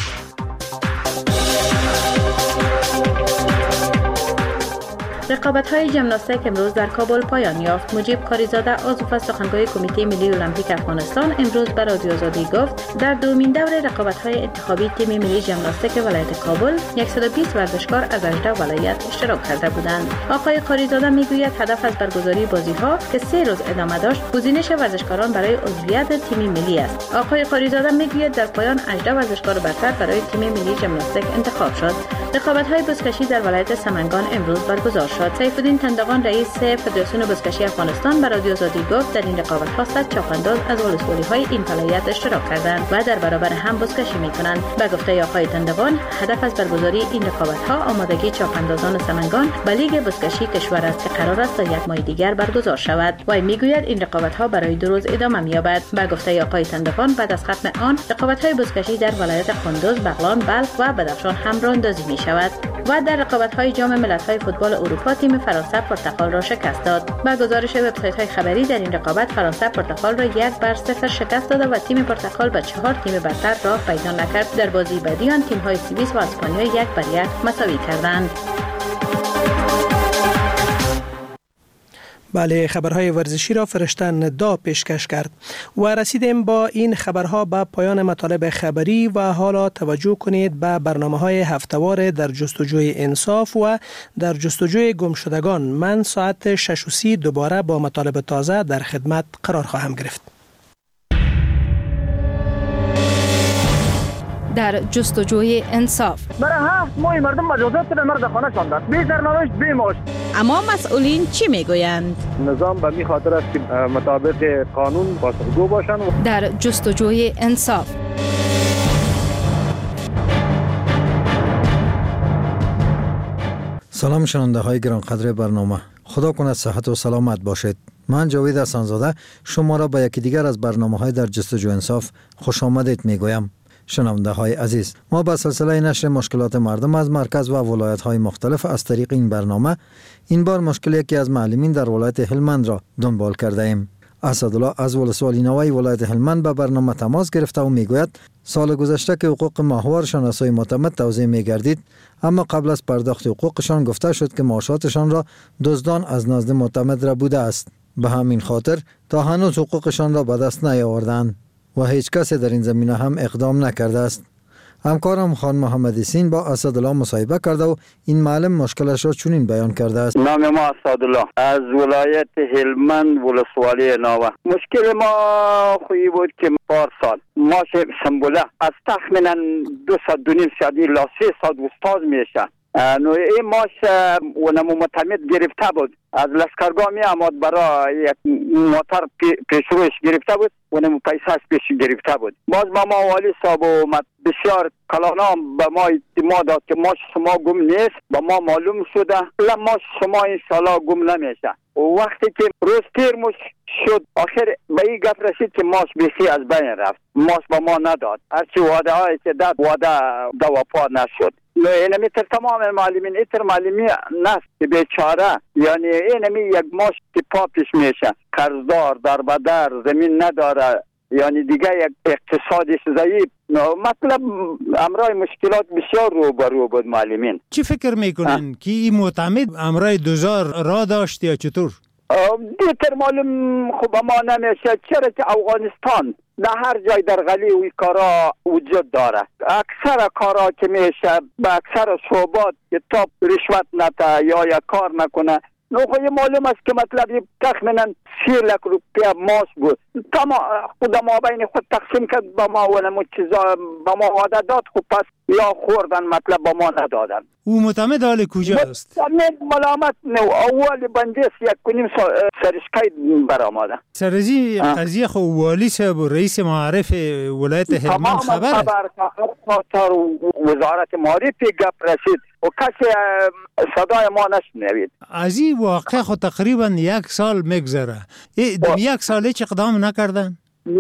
رقابت‌های ژیمناستیک امروز در کابل پایان یافت. مجیب کاریزاده، عضو سخنگوی کمیته ملی المپیک افغانستان، امروز به رادیو آزادی گفت در دومین دور رقابت‌های انتخابی تیم ملی ژیمناستیک ولایت کابل صد و بیست ورزشکار از هجده ولایت اشتراک کرده بودند. آقای کاریزاده میگوید هدف از برگزاری بازی‌ها که سه روز ادامه داشت، گزینش ورزشکاران برای عضویت تیم ملی است. آقای کاریزاده میگوید در پایان هجده ورزشکار برتر برای تیم ملی ژیمناستیک انتخاب شد. رقابت‌های بزکشی در ولایت سمنگان امروز برگزار شد. سیف‌الدین تندغان رئیس فدراسیون بزکشی افغانستان به رادیو آزادی گفت در این رقابت‌ها صد چاپانداز از ولسوالی‌های این ولایت اشتراک کردند و در برابر هم بزکشی می‌کنند. به گفته آقای تندغان هدف از برگزاری این رقابت‌ها آمادگی چاپاندازان سمنگان به لیگ بزکشی کشور است که قرار است تا یک ماه دیگر برگزار شود. و میگوید این رقابت‌ها برای دو روز ادامه می‌یابد. به گفته آقای تندغان بعد از ختم آن رقابت‌های بزکشی در ولایت قندوز، بغلان، بلخ و بدخشان هم راه‌اندازی می‌شود. و در رقابت‌های جام ملت‌های فوتبال اروپا تیم فرانسه پرتغال را شکست داد. با گزارش وبسایت‌های خبری در این رقابت فرانسه پرتغال را یک بر صفر شکست داد و تیم پرتغال به چهار تیم برتر راه پیدا نکرد. در بازی بعدی آن تیم‌های سوئیس و اسپانیا یک بر یک مساوی کردند. بله، خبرهای ورزشی را فرشته ندا پیشکش کرد و رسیدیم با این خبرها به پایان مطالب خبری و حالا توجه کنید به برنامه‌های هفته‌وار در جستجوی انصاف و در جستجوی گمشدگان. من ساعت شش و سی دوباره با مطالب تازه در خدمت قرار خواهم گرفت. در جستجوی انصاف برای هفت ماه مردم مجازات به مرد خانه شاندند، بی سرنوشت بی معاش. اما مسئولین چی میگویند؟ نظام به می خاطر است که مطابق قانون پاسخگو باشند. در جستجوی انصاف سلام شنونده های گرانقدر برنامه، خدا کند صحت و سلامت باشید. من جاوید حسن‌زاده شما را به یکی دیگر از برنامه های در جستجوی انصاف خوش آمدید می گویم. شنونده های عزیز، ما به سلسله نشر مشکلات مردم از مرکز و ولایت های مختلف از طریق این برنامه این بار مشکل یکی از معلمین در ولایت هلمند را دنبال کرده ایم. اسدالله از ولسوالی نوای ولایت هلمند به برنامه تماس گرفته و میگوید سال گذشته که حقوق ماهوارشان از سوی معتمد توزیع میگردید، اما قبل از پرداخت حقوقشان گفته شد که معاشاتشان را دزدان از نزد معتمد را بوده است. به همین خاطر تا هنوز حقوقشان را به دست نیاوردند و هیچ کسی در این زمینه هم اقدام نکرده است. همکارم خان محمد سین با اسدالله مصاحبه کرده و این معلم مشکلش را چنین بیان کرده است. نام ما اسدالله از ولایت هلمند ولسوالی ناوه. مشکل ما خویی بود که پارسال ماش سنبوله از تخمینا دو ساعت دو نیم ساعت الی سه ساعت استاد میشه. نو این ماش ونمو متمد گرفته بود، از لشکرگاه می آمد برای یک موتر پیشروش گرفته بود، ونمو پیسه پیش گرفته بود. باز با ما والی صاحب اومد بسیار کلانام به ما اعتماد داد که ماش شما گم نیست، با ما معلوم شده لا ماش شما انشالله گم نمیشه. وقتی که روز تیر مش شد آخر به این گفت رسید که ماش بیسی از بین رفت، ماش با ما نداد، هرچی وعده هایی که داد وعده دوپا نشد. اینمی تر تمام معلمین ایتر معلمی نست که بیچاره، یعنی اینمی یک ماش که پا پیش میشه، قرضدار در بدر زمین نداره، یعنی دیگه یک اقتصادش ضعیف، مطلب امرای مشکلات بسیار روبرو بود معلمین. چی فکر میکنن که این معتمد امرای دوزار را داشت یا چطور؟ دیتر معلوم خوب ما نمیشه، چرا که افغانستان در هر جای در غلی وی کارا وجود داره. اکثر کارا که میشه به اکثر شعبات که تا رشوت نتا یا یا کار نکنه، نو خواهی معلوم است که مطلب تخمینا سی لک روپیه ماس بود، تمام خود ما بین خود تقسیم کرد با ما ونمو چیزا با ما وعده داد، خود پس یا خوردن مطلب با ما ندادن. او معتمد حال کجا است؟ معتمد ملامت نو اول بندیس یک کنیم سرشکای برآمده. سرزی قضیه خو والی صاحب و رئیس معارف ولایت هلمند خبر خبر تا وزارت معارف گپ رسید و کسی صدای ما نشنوید. از این واقع خود تقریبا یک سال میگذره، یک سال هیچ اقدام نکردن؟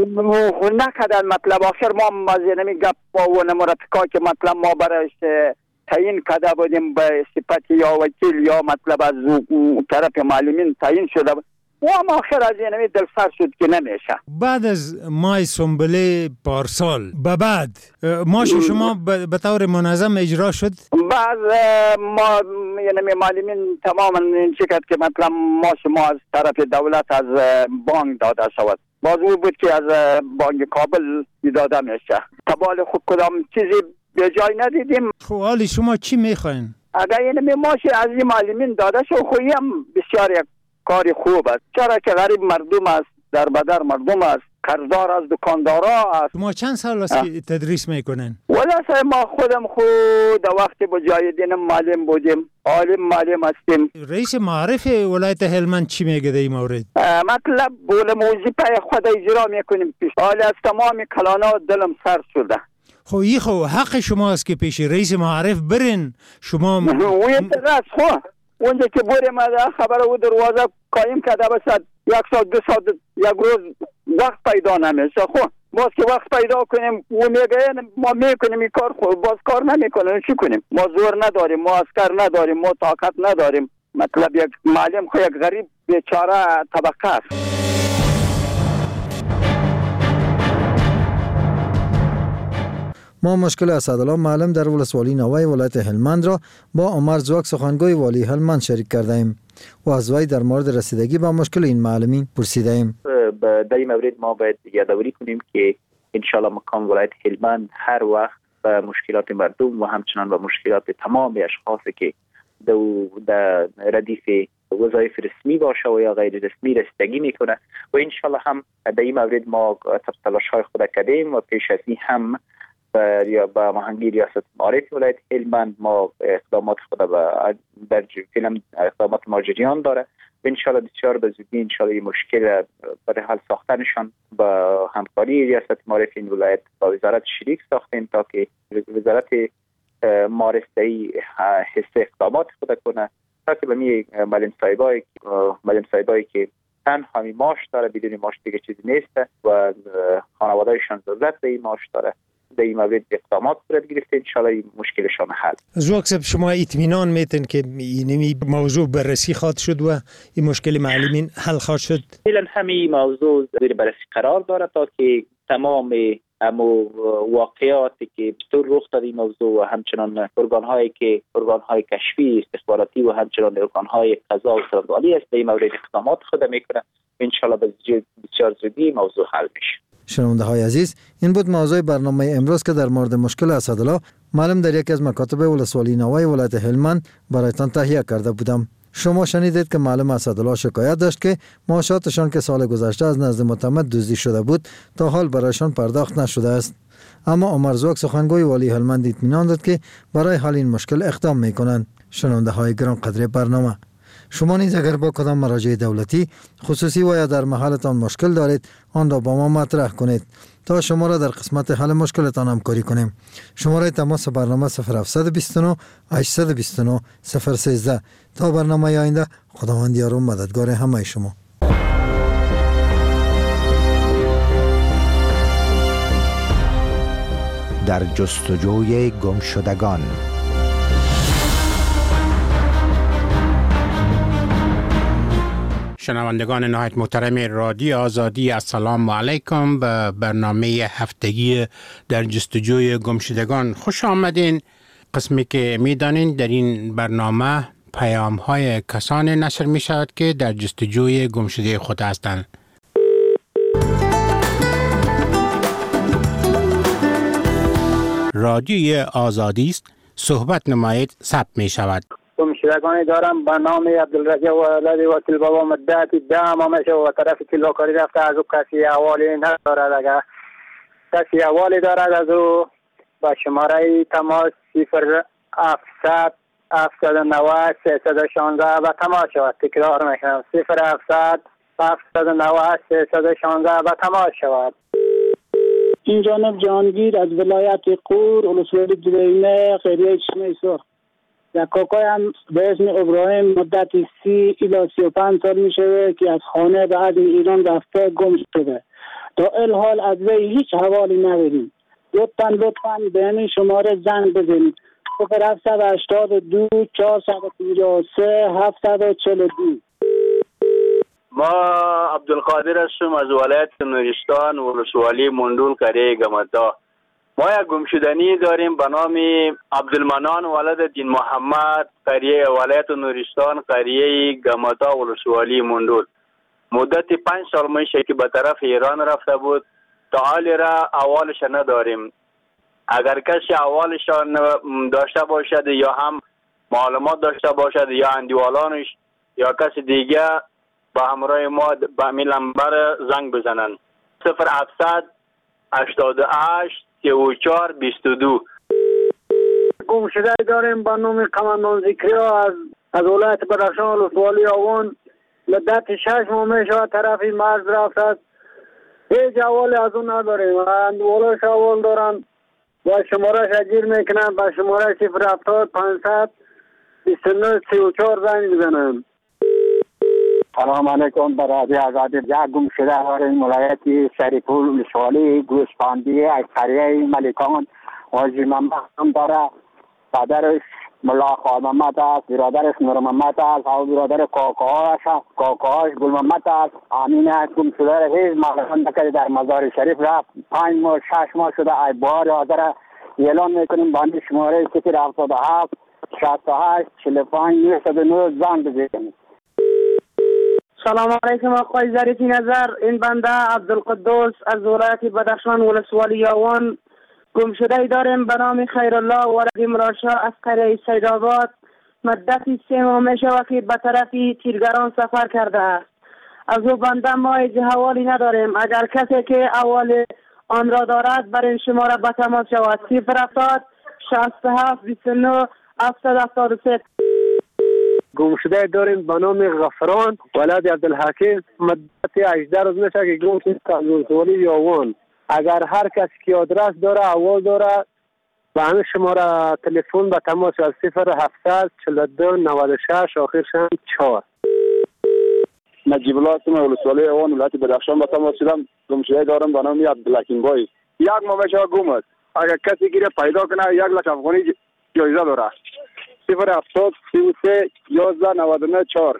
نکردن، مطلب آخر ما مزینمی گپ با ون مرتکا که مطلب ما برایش تعیین کرده بودیم به صفت یا وکیل یا مطلب از طرف معلمین تعیین شده بود و ما آخر از اینمی دلسر شد که نمیشه. بعد از مای سنبله پارسال به بعد ماش شما به طور منظم اجرا شد؟ بعد ما یعنی معلمین تماما این چه کرد که مطلب ماش ما از طرف دولت از بانک داده شود، باز او بود که از بانک کابل داده میشه. تبال خود کدام چیزی به جای ندیدیم. خب حالی شما چی میخواین؟ اگر این ماش از این معلمین داده شد خویی هم بسیار یک کاری خوب است، چرا که غریب مردم است، در بدر مردم است، قرضدار از دکاندارا است. شما چند سال است که تدریس میکنن؟ ولی ما خودم خود در وقت مجاهدین معلم بودیم، عالم معلم هستیم. رئیس معارف ولایت هلمند چی میگه در این مورد؟ مطلب بول وظیفه خود اجرا میکنیم پیش، حال از تمام کلانا دلم سر شده. خو ای خو حق شماست که پیش رئیس معارف برین شما م... وی راست خو اونجا که بریم خبر او دروازه قایم کرده باشد یک ساعت دو ساعت یک روز وقت پیدا نمیشه. خو باز که وقت پیدا کنیم و میگه ما میکنیم این کار، خو باز کار نمیکنیم، چی کنیم؟ ما زور نداریم، ما عسکر نداریم، ما طاقت نداریم. مطلب یک معلم خو یک غریب بیچاره طبقه است. ما مشکل اسدالله معلم در ولسوالی نوای ولایت هلمند را با عمر زواک سخنگوی والی هلمند شریک کرده ایم و از وی در مورد رسیدگی به مشکل این معلمین پرسیده ایم. در این مورد ما باید یادآوری کنیم که انشالله مقام ولایت هلمند هر وقت به مشکلات مردم و همچنان به مشکلات تمام اشخاصی که در ردیف وظایف رسمی باشه و یا غیر رسمی رسیدگی میکنه و انشالله هم در این مورد ما تلاش های خود کردیم و پیش از این هم یا با مهنگی ریاست معارف ولایت هلمند ما اقدامات خود در فیلم اقدامات ما جریان داره و انشالله بسیار به زودی انشالله این مشکل برای حل ساختنشان با همکاری ریاست معارف این ولایت با وزارت شریک ساختیم تا که وزارت معارف در این حصه اقدامات خود کنه تا که به می معلم صاحبایی معلم صاحبایی که تنها می ماش داره، بدون ماش دیگه چیزی نیست و خانوادهشان ضرورت به این ماش داره در این مورد اقدامات صورت گرفته، انشالله این مشکلشان حل. زوک صاحب شما اطمینان میتین که این موضوع بررسی خواهد شد و این مشکل معلمین حل خواهد شد؟ فعلا همین موضوع زیر بررسی قرار دارد تا که تمام امو واقعاتی که بطور رخ داده این موضوع و همچنان ارگان‌هایی که ارگان‌های کشفی استخباراتی و همچنان ارگان‌های قضا و سرگزاری است در این مورد اقدامات خود میکنه، انشالله بسیار زودی موضوع حل میشه. شنونده های عزیز، این بود موضوع برنامه امروز که در مورد مشکل اسدالله معلم در یکی از مکاتب ولسوالی نوای ولایت هلمند برایتان تهیه کرده بودم. شما شنیدید که معلم اسدالله شکایت داشت که معاشاتشان که سال گذشته از نزد معتمد دزدی شده بود تا حال برایشان پرداخت نشده است. اما عمر زوک سخنگوی والی هلمند اطمینان داد که برای حل این مشکل اقدام میکنند. شنونده های گران قدر برنامه، شما نیز اگر با کدام مراجع دولتی خصوصی و یا در محلتان مشکل دارید آن را با ما مطرح کنید تا شما را در قسمت حل مشکلتان همکاری کنیم. شماره تماس برنامه صفر هفت دو نه هشت دو نه صفر یک سه. تا برنامه آینده، خداوند یار و مددگار همه شما. در جستجوی گمشدگان. شنوندگان نهایت محترم رادیو آزادی، السلام علیکم به برنامه هفتگی در جستجوی گمشدگان خوش آمدین. قسمی که میدانین در این برنامه پیام های کسان نشر می شود که در جستجوی گمشده خود هستند. رادیو آزادی است، صحبت نمایید ثبت می شود. گمشدگانی دارم به نام عبدالرجا ولد وکیل بابا مدتی دام آمشه و طرف کلاکاری رفته از او کسی احوالی ندارد. اگر کسی احوالی دارد از او با شماره تماس صفر هفتصد هفتصد و نود سیصد و شانزده به تماس شود. تکرار میکنم صفر هفتصد هفتصد و نود سیصد و شانزده به تماس شود. این جانب جهانگیر از ولایت قور ولسوالی دریمه قریه شمیسو. یک کاکای هم به اسم ابراهیم مدت سی الی سی و پنج سال می شده که از خانه به از ایران رفته گم شده. تا الحال از وی هیچ حوالی نداریم. لطفاً لطفاً به همین شماره زنگ بزنید. صفر هفت هشت دو چهارصد و پنجاه و سه هفتصد و چهل و دو. ما عبدالقادر هستم از ولایت نورستان ولسوالی مندول قریه گمتا. ما یک گمشدنی داریم به نام عبدالمنان ولد دین محمد قریه ولایت نورستان قریه گمتا ولسوالی مندول. مدت پنج سال میشه که به طرف ایران رفته بود. تا حال را احوالش نداریم. اگر کسی احوالشان داشته باشد یا هم معلومات داشته باشد یا اندیوالانش یا کسی دیگه با همراه ما به می نمبر زنگ بزنن. صفر هفتصد هشتاد و هشت سی و چهار بیست و دو. گمشده داریم با نام قماندان ذکری از از ولایت بدخشان ولسوالی آوان. مدت شش ماه میشه طرف مرز رفت است. هیچ احوالی از اون نداریم. اندیوالش احوال دارن با شماره شگیر میکنن با شماره صفر هفتاد پانصد بیست و نه سی و چهار زنگ بزنن. سلام علیکم برادر آزادی. یک گمشده داریم ولایت شریفپور ولسوالی گوسفندی از قریه ملکان. حاجی محمد هم داره، پدرش ملا خواهد محمد است، برادرش نور محمد است و برادر کاکاهاش کاکاهاش گل محمد است. همین است گمشده را هیچ معلوم نکرده در مزار شریف رفت. پنج ماه شش ماه شده. ای بار آذر اعلان میکنیم باندی شماره صفر هفتاد و هفت شصت و هشت چهل و پنج نود و نه زنگ بزنید. سلام علیکم آقای ظریفی نظر. این بنده عبدالقدوس از ولایت بدخشان ولسوالی یاوان. گمشده داریم به نام خیرالله ولد مراشا از قریه سیدآباد. مدتی سه ماه میشه که به طرف تیرگران سفر کرده است. از او بنده ما هیچ حوالی نداریم. اگر کسی که احوال آن را دارد بر این شماره به تماس شود. صفر هفتاد شصت و هفت بیست و نه هفتصد و هفتاد و سه. گمشده داریم به نام غفران ولد عبدالحکیم. مدت هجده روز میشه که گم شده از ولسوالی یاوان. اگر هر کسی که آدرس داره احوال داره به همین شماره تلفن به تماس از صفر هفتصد چهل و دو نود و شش آخرش هم چهار. نجیب الله هستم ولسوالی یاوان ولایت بدخشان به تماس شدم. گمشده دارم به نام عبدالحکیم بای. یک ماه میشه گم است. اگر کسی گیره پیدا کنه یک لک افغانی جایزه داره. صفر هفتاد سی و سه یازده نود و نه چهار.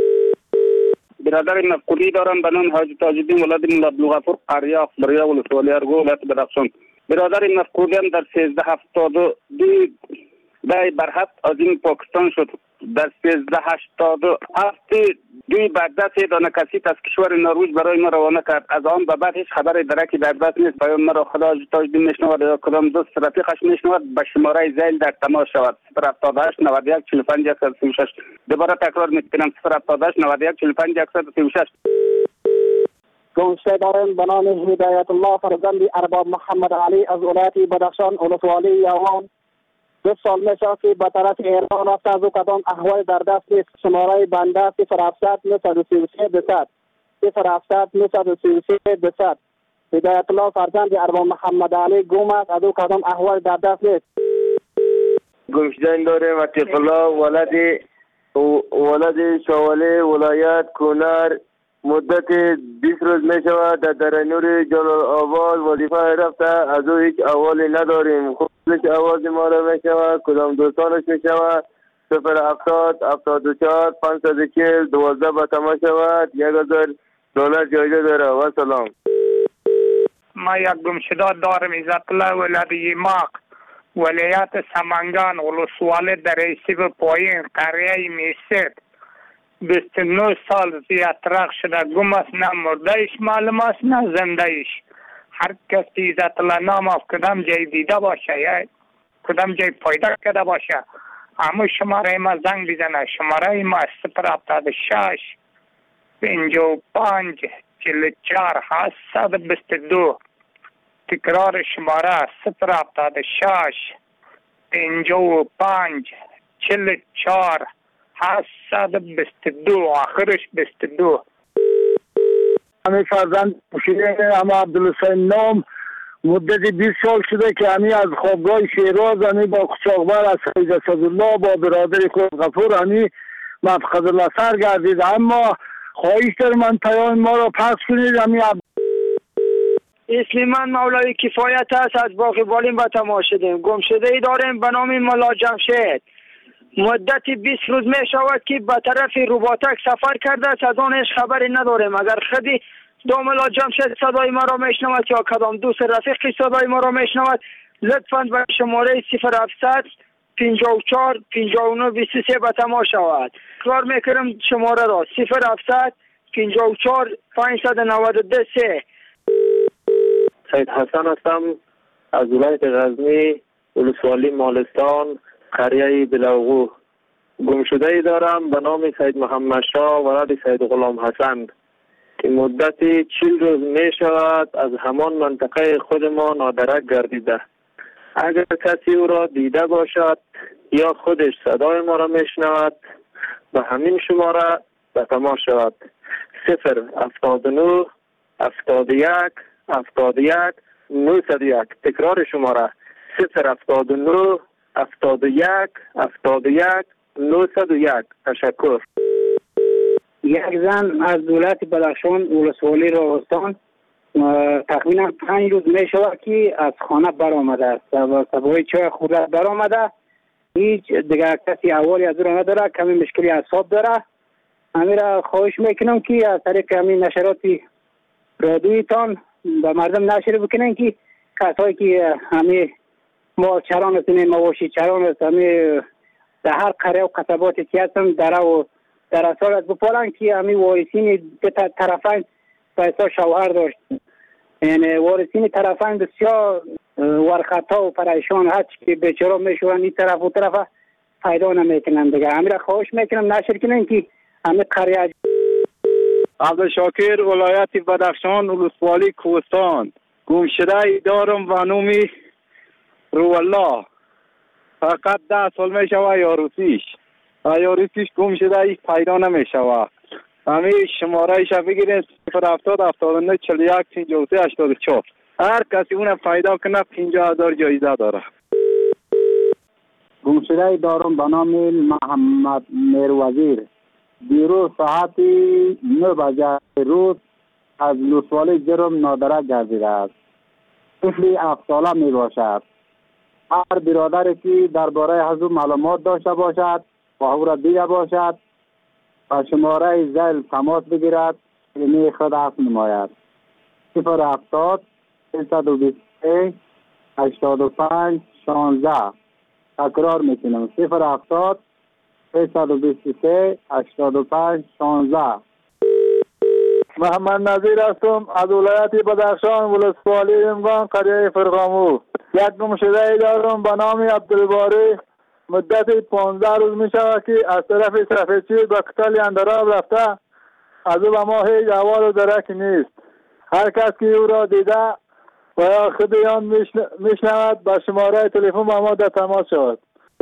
برادر مفقودی دارم به نام حاجی تاج الدین ولد مولا عبدالغفور قریه اخباریه ولسوالی ارگو ولایت بدخشان. برادر مفقودیم در سیزده هفتاد و دو دای برحق از این پاکستان شد. در سیزده هشتاد و هفت دوی بردست دانه کسی از کشور نروژ برای ما روانه کرد. از آن به بعد هیچ خبر درکی بردست نیست. پیام مرا خدا حاجی تاج الدین میشنود یا کدام دوست رفیقش میشنود به شماره زیل در تماس شود. صفر هفتاد و هشت نود و یک چهل و پنج صد و سی و شش. دوباره تکرار میکنم صفر هفتاد و هشت نود و یک چهل و پنج صد و سی و شش. گمشده دارم به نام هدایت الله فرزند ارباب محمد علی از ولایت بدخشان ولسوالی یوان. دو سال میشه که به طرف ایران رفته. از او کدام احوال در دست نیست. شماره بنده صفر هفتصد نهصد و سی و سه دویست صفر هفتصد نهصد و سی و سه دویست. هدایت الله فرزند ارباب محمد علی گم است. از او کدام احوال در دست نیست. گمشده داریم عتیق الله ولد ولد شواله ولایت کنر. مدت بیست روز می شود در درنور جلال آباد وظیفه رفته. از او هیچ احوالی نداریم. خودش آواز ما را می شود کدام دوستانش می شود. صفر هفتاد هفتاد و چهار پانصد و چهل دوازده به تمام شود. یک هزار دلار جایزه داره. و سلام. ما یک گمشده دارم عزت الله ولد یماق ولایت سمنگان ولسوالی در ایسیب پایین قریه میسد. بیست و نه سال زیادترک شده گم است. نه مردهش معلوم است نه زندهش. هر کسی عزت الله نام از کدام جای دیده باشه یا کدام جای پیدا کرده باشه همه شماره ما زنگ بزنه. شماره ما صفر هفتاد و شش پنجاه و پنج چهل و چهار هشتصد و بیست و دو. تکرار شماره صفر هفتاد و شش پنجاه و پنج چهل و چهار هشتصد و بیست و دو آخرش بیست و دو. همه فرزند شیرین اما عبدالحسین نام مدت بیست سال شده که همی از خوابگاه شیراز همی با قچاقبر از سید اسدالله با برادر خود غفور همی مفقد الله سر گردید. اما خواهش دارم من پیام ما را پس کنید. همی عبد... اسلیمان مولای کفایت است از باقی بالین و تماس شدیم. گم شده ای داریم به نام ملا جمشید. مدت بیست روز می شود که به طرف روباتک سفر کرده است. از آن هیچ خبری نداریم. اگر خودی دو ملا جمشید صدای ما را میشنود یا کدام دوست رفیقی صدای ما را میشنود لطفاً به شماره صفر هفتصد پنجاه و چهار پنجاه و نه بیست و سه به تماس شود. تکرار میکنم شماره را صفر هفتصد پنجاه و چهار پانصد و نود و دو سه. سید حسن هستم از ولایت غزنی ولسوالی مالستان قریه بلوغو. گمشده ای دارم به نام سید محمد شاه ولد سید غلام حسن که مدت چهل روز می شود از همان منطقه خود ما نادرک گردیده. اگر کسی او را دیده باشد یا خودش صدای ما را می شنود به همین شماره به تماس شود. صفر هفتاد و نه هفتاد و یک هفتاد و یک نهصد و یک. تکرار شماره صفر هفتاد و نه هفتاد و یک هفتاد و یک نهصد و یک. تشکر. یک زن از ولایت بدخشان ولسوالی راهستان تقریبا پنج روز می شود که از خانه برآمده است و سبای چای خورده برآمده. هیچ دیگر کسی احوالی از او را نداره. کمی مشکلی اعصاب داره. همین را خواهش میکنم که از طریق همین نشرات رادیویتان به مردم نشر بکنن که کسایی که همین مال چران هستن مواشی چران هستن همین در هر قریه و قصباتی که هستن در و در اصال از بپالن که همین وارثین طرفین پیسا شوهر داشت. یعنی وارثین طرفین بسیار ورخطا و پریشان هست که بیچاره میشون این طرف و طرف پیدا نمیکنن دیگه. همین را خواهش میکنم نشر کنن که همین قریه. عبدالشاکر ولایت بدخشان ولسوالی کوهستان. گمشده ای دارم و نومی رو الله. فقط ده سال می شود یاروسیش و یاروسیش گمشده ای پیدا نمی شود. همه شماره ایش بگیرین صفر هفتاد هفتاد و نه چهل و یک پنجاه و سه هشتاد و چهار. هر کسی اون پیدا کنه پنجاه هزار جایزه داره. گمشده ای دارم به نام محمد میروزیر. دیروز ساعت نه بجه روز از لسوالی جرم نادرک گردیده است. طفل هفت ساله می باشد. هر برادری که درباره از او معلومات داشته باشد و او را دیده باشد و شماره زل تماس بگیرد ایمیل خود عفو نماید. صفر هفتاد سیصد و بیست و سه هشتاد و پنج شانزده. تکرار میکنم صفر هفتاد سیصد و بیست و سه هشتاد و پنج شانزده. محمد نظیر هستم از ولایت بدخشان ولسوالی امگان قریه فرغامو. یک گمشده دارم به نام عبدالباری. مدت پانزده روز می شود که از طرف صفحچی به قتل اندراب رفته. از او به ما هیچ احوال و درکی نیست. هر کس که او را دیده و یا خود آن میشنود به شماره تلفن با ما در تماس شود.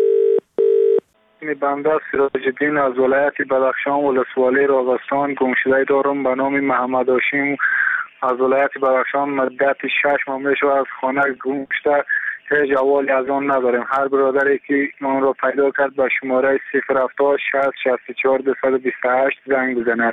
بنده سراج الدین از ولایت بدخشان ولسوالی راغستان گمشده دارم به نام محمد هاشم از ولایت بدخشان. مدت شش ماه می شود از خانه گم شده. هیچ احوالی از آن نداریم. هر برادری که من را پیدا کرد به شماره صفر هفتاد شصت شصت و چهار دویست و بیست و هشت زنگ بزند.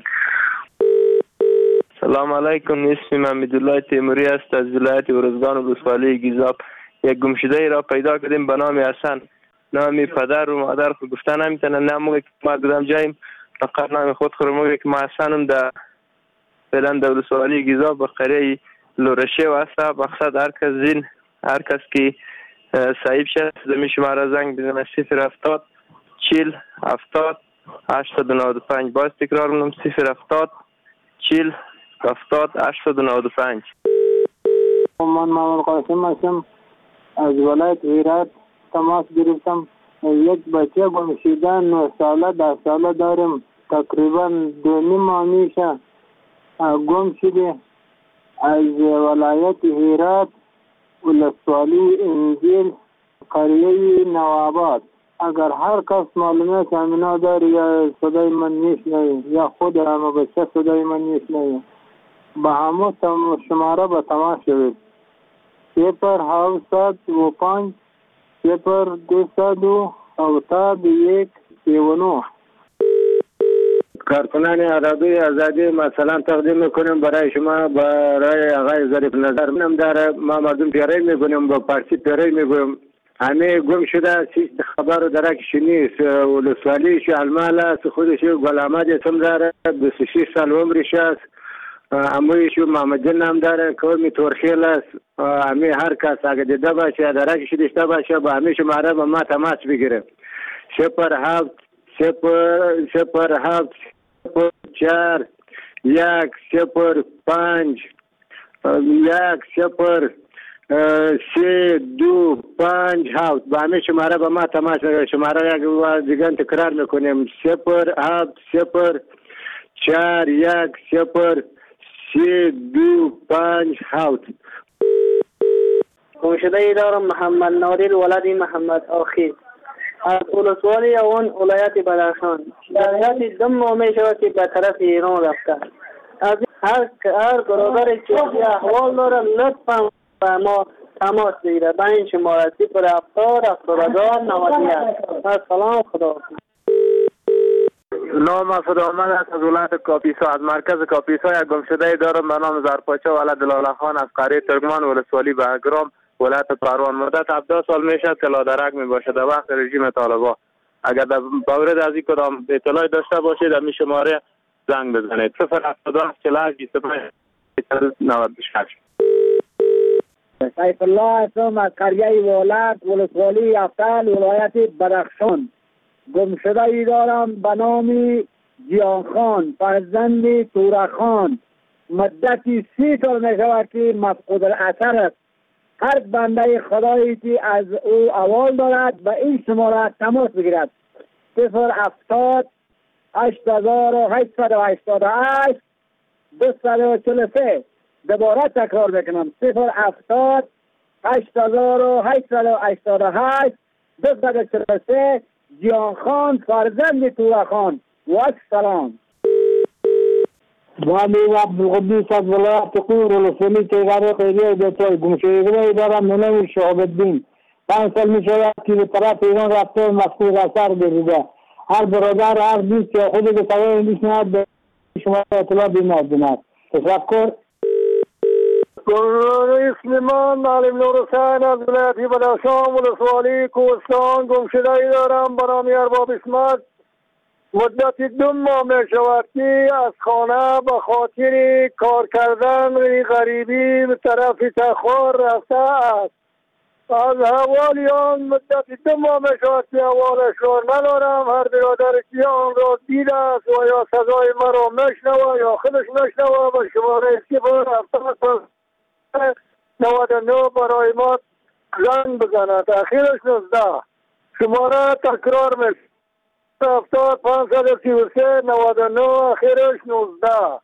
سلام علیکم. اسمم حمیدالله تیموری است از ولایت ارزگان ولسوالی گیزاب. یک گمشده را پیدا کردیم به نام حسن. نام پدر و مادر خود گفتن نمیتونه. نه موقع که ما کدام جاییم فقط نام خود خود موقع که ما حسنم در فعلا در ولسوالی گیزاب به قریه لورشه و هسته. مقصد هر کس زین هر کس که صاحب شد زمین شماره زنگ بزنه صفر هفتاد چل هفتاد هشتاد و نود و پنج. باز تکرار میکنم صفر هفتاد چل هفتاد هشتاد و نود و پنج. من محمد قاسم هستم از ولایت هرات تماس گرفتم. یک بچه گمشده نه ساله ده ساله دارم. تقریبا دو نیم ماه میشه گم شده. از ولایت هرات ولسوالی انجیل قریه نواباد. اگر هر کس معلومات همینا داره یا صدای من میشنوه یا خود همه بچه صدای من میشنوه به همه شماره به تماس شوید. صفر هفتصد و پنج صفر دویست و هفتاد و یک سی و نه. کارکنان رادیوی آزادی مثلا تقدیم میکنیم برای شما برای آقای ظریف نظر. من داره ما مردم پیروی میکنیم با پارتی پیروی میکنیم. همه گم شده چیز خبر و درکش نیست. ولسوالیش المال است. خودش غلامت اسم داره. بیست و شش سال عمرش است. امویش محمد جن هم داره. قومی تورخیل است. همه هر کس اگه دیده باشه درکش داشته باشه با همه شماره با ما تماس بگیره. صفر هفت صفر صفر هفت صفر چهار یک صفر پنج یک صفر سه دو پنج هفت. با همه شماره با ما تماس بگیره. شماره یک بار دیگه تکرار میکنیم صفر هفت صفر چهار یک صفر سه دو پنج هفت. گمشده دارم محمد نادر ولد محمد آخی از ولسوالی اون ولایت بدخشان. در حیات دم ماه می شود که به طرف ایران رفته. از هر هر برادر که احوال داره لطفا به ما تماس بگیره به این شماره صفر هفتاد هفتاد و دو نود و یک. السلام خدا. نام مسعود احمد است از ولایت کاپیسا. از مرکز کاپیسا یک گمشده دارم به نام زرپاچه ولد دلاله خان از قریه ترکمان ولسوالی بهگرام ولایت پروان. مدت هفده سال میشد که لادرک می باشد در وقت رژیم طالبان. اگر در مورد از این کدام اطلاعی داشته باشید در می شماره زنگ بزنید صفر هفتاد و هفت چهل و هشت بیست و پنج نود و شش. سیف الله هستم از قریه ولد ولسوالی افتل ولایت بدخشان. گمشده ای دارم به نام جیان خان فرزند تورا خان. مدتی سی سال می شود که مفقود الاثر است. هر بنده خدایی که از او احوال دارد به این شماره تماس بگیرد صفر هفتاد هشت هزار و هشتصد و هشتاد و هشت دویست و چهل و سه. دوباره تکرار میکنم صفر هفتاد هشت هزار و هشتصد و هشتاد و هشت دویست و چهل و سه. جیان خان فرزند تورا خان. و السلام. وامی عبدالقدوس از ولایت قور ولسوالی تیغار قیریه بیتوی. گمشده دارم به نام شهاب الدین. پنج سال می شود که به طرف ایران رفته مفقود اثر گردیده. هر برادر هر دوست که خودی که سوای میشنود به شما اطلاع بیمار بیند. تشکر. اسم من معلم نور حسین از ولایت بدخشان ولسوالی کوهستان. گمشده‌ای دارم به نام ارباب اسمت. مدت دو ماه می شود که از خانه به خاطر کار کردن غریبی به طرف تخار رفته است. از حوالی آن مدت دو ماه می شود که حوالش را ندارم. هر برادر که آن را دیده است و یا صدای مرا میشنوه یا خودش میشنوه و شماره صفر هفتاد نود و نه برای ما زنگ بزند. اخیرش نوزده. شماره تکرار می هفتاد پانصد و سی و سه نود و نه اخیرش نوزده.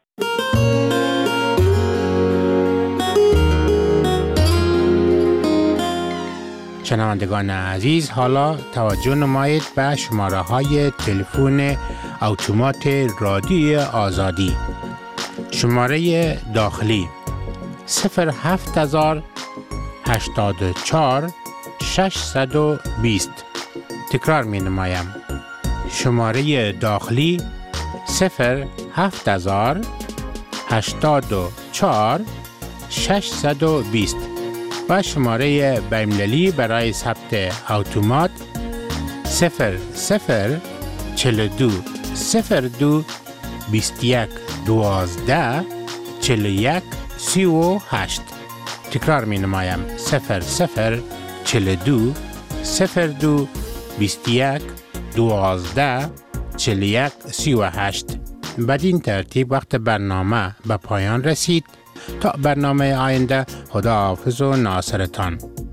شنوندگان عزیز، حالا توجه نمایید به شماره های تلفن اتومات رادیو آزادی. شماره داخلی صفر هفت هزار هشتاد و چهار ششصد و بیست. تکرار می نمایم. شماره داخلی صفر هفت هزار هشتاد و چهار ششصد و بیست و شماره بین‌المللی برای ثبت اتومات صفر صفر چهل و دو صفر دو بیست و یک دوازده چهل و یک سی و هشت. تکرار می نمایم. صفر صفر چهل و دو صفر دو بیست و یک دوازده چهل و یک سی و هشت. بدین ترتیب وقت برنامه به پایان رسید. تا برنامه آینده، خدا حافظ و ناصرتان.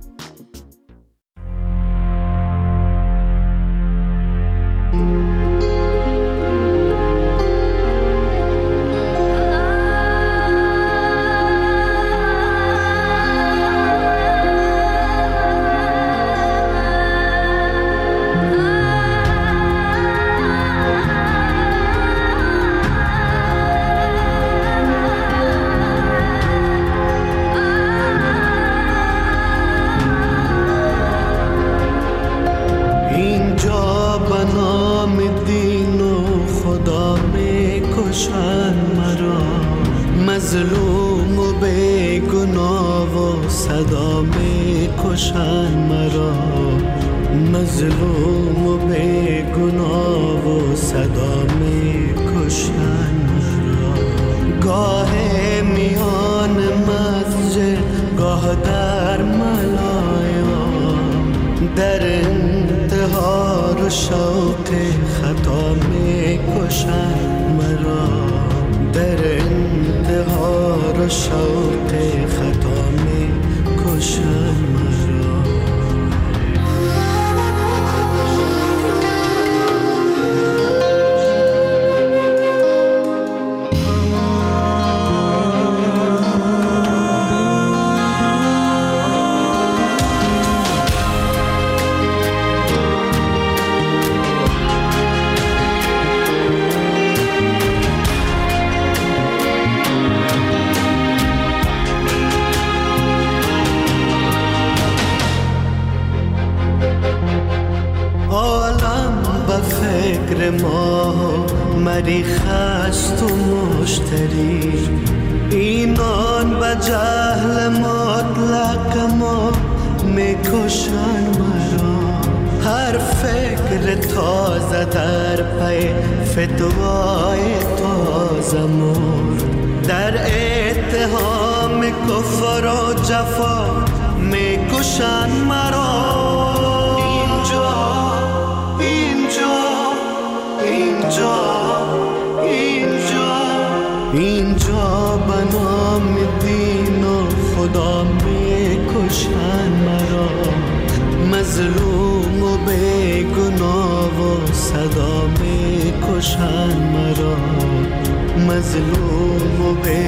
مظلوم و بیگناه و صدا می کشن مرا. مظلوم و بیگناه و صدا می کشن مرا. گاه میان مسجد گاه در ملایا، در انتحار و شوق خطا می کشن مرا. در انتحار و شوق خطا می کشن مرا. فکر ما مریخ است و مشتری، اینان به جهل مطلق ما میکشن مرا. هر فکر تازه در پی فتوای تازه مرد، در اتهام کفر و جفا میکشن مرا. اینجا اینجا اینجا به نام دین و خدا میکشن مرا. مظلوم و بیگناه و صدا میکشن مرا. مظلوم و بیگناه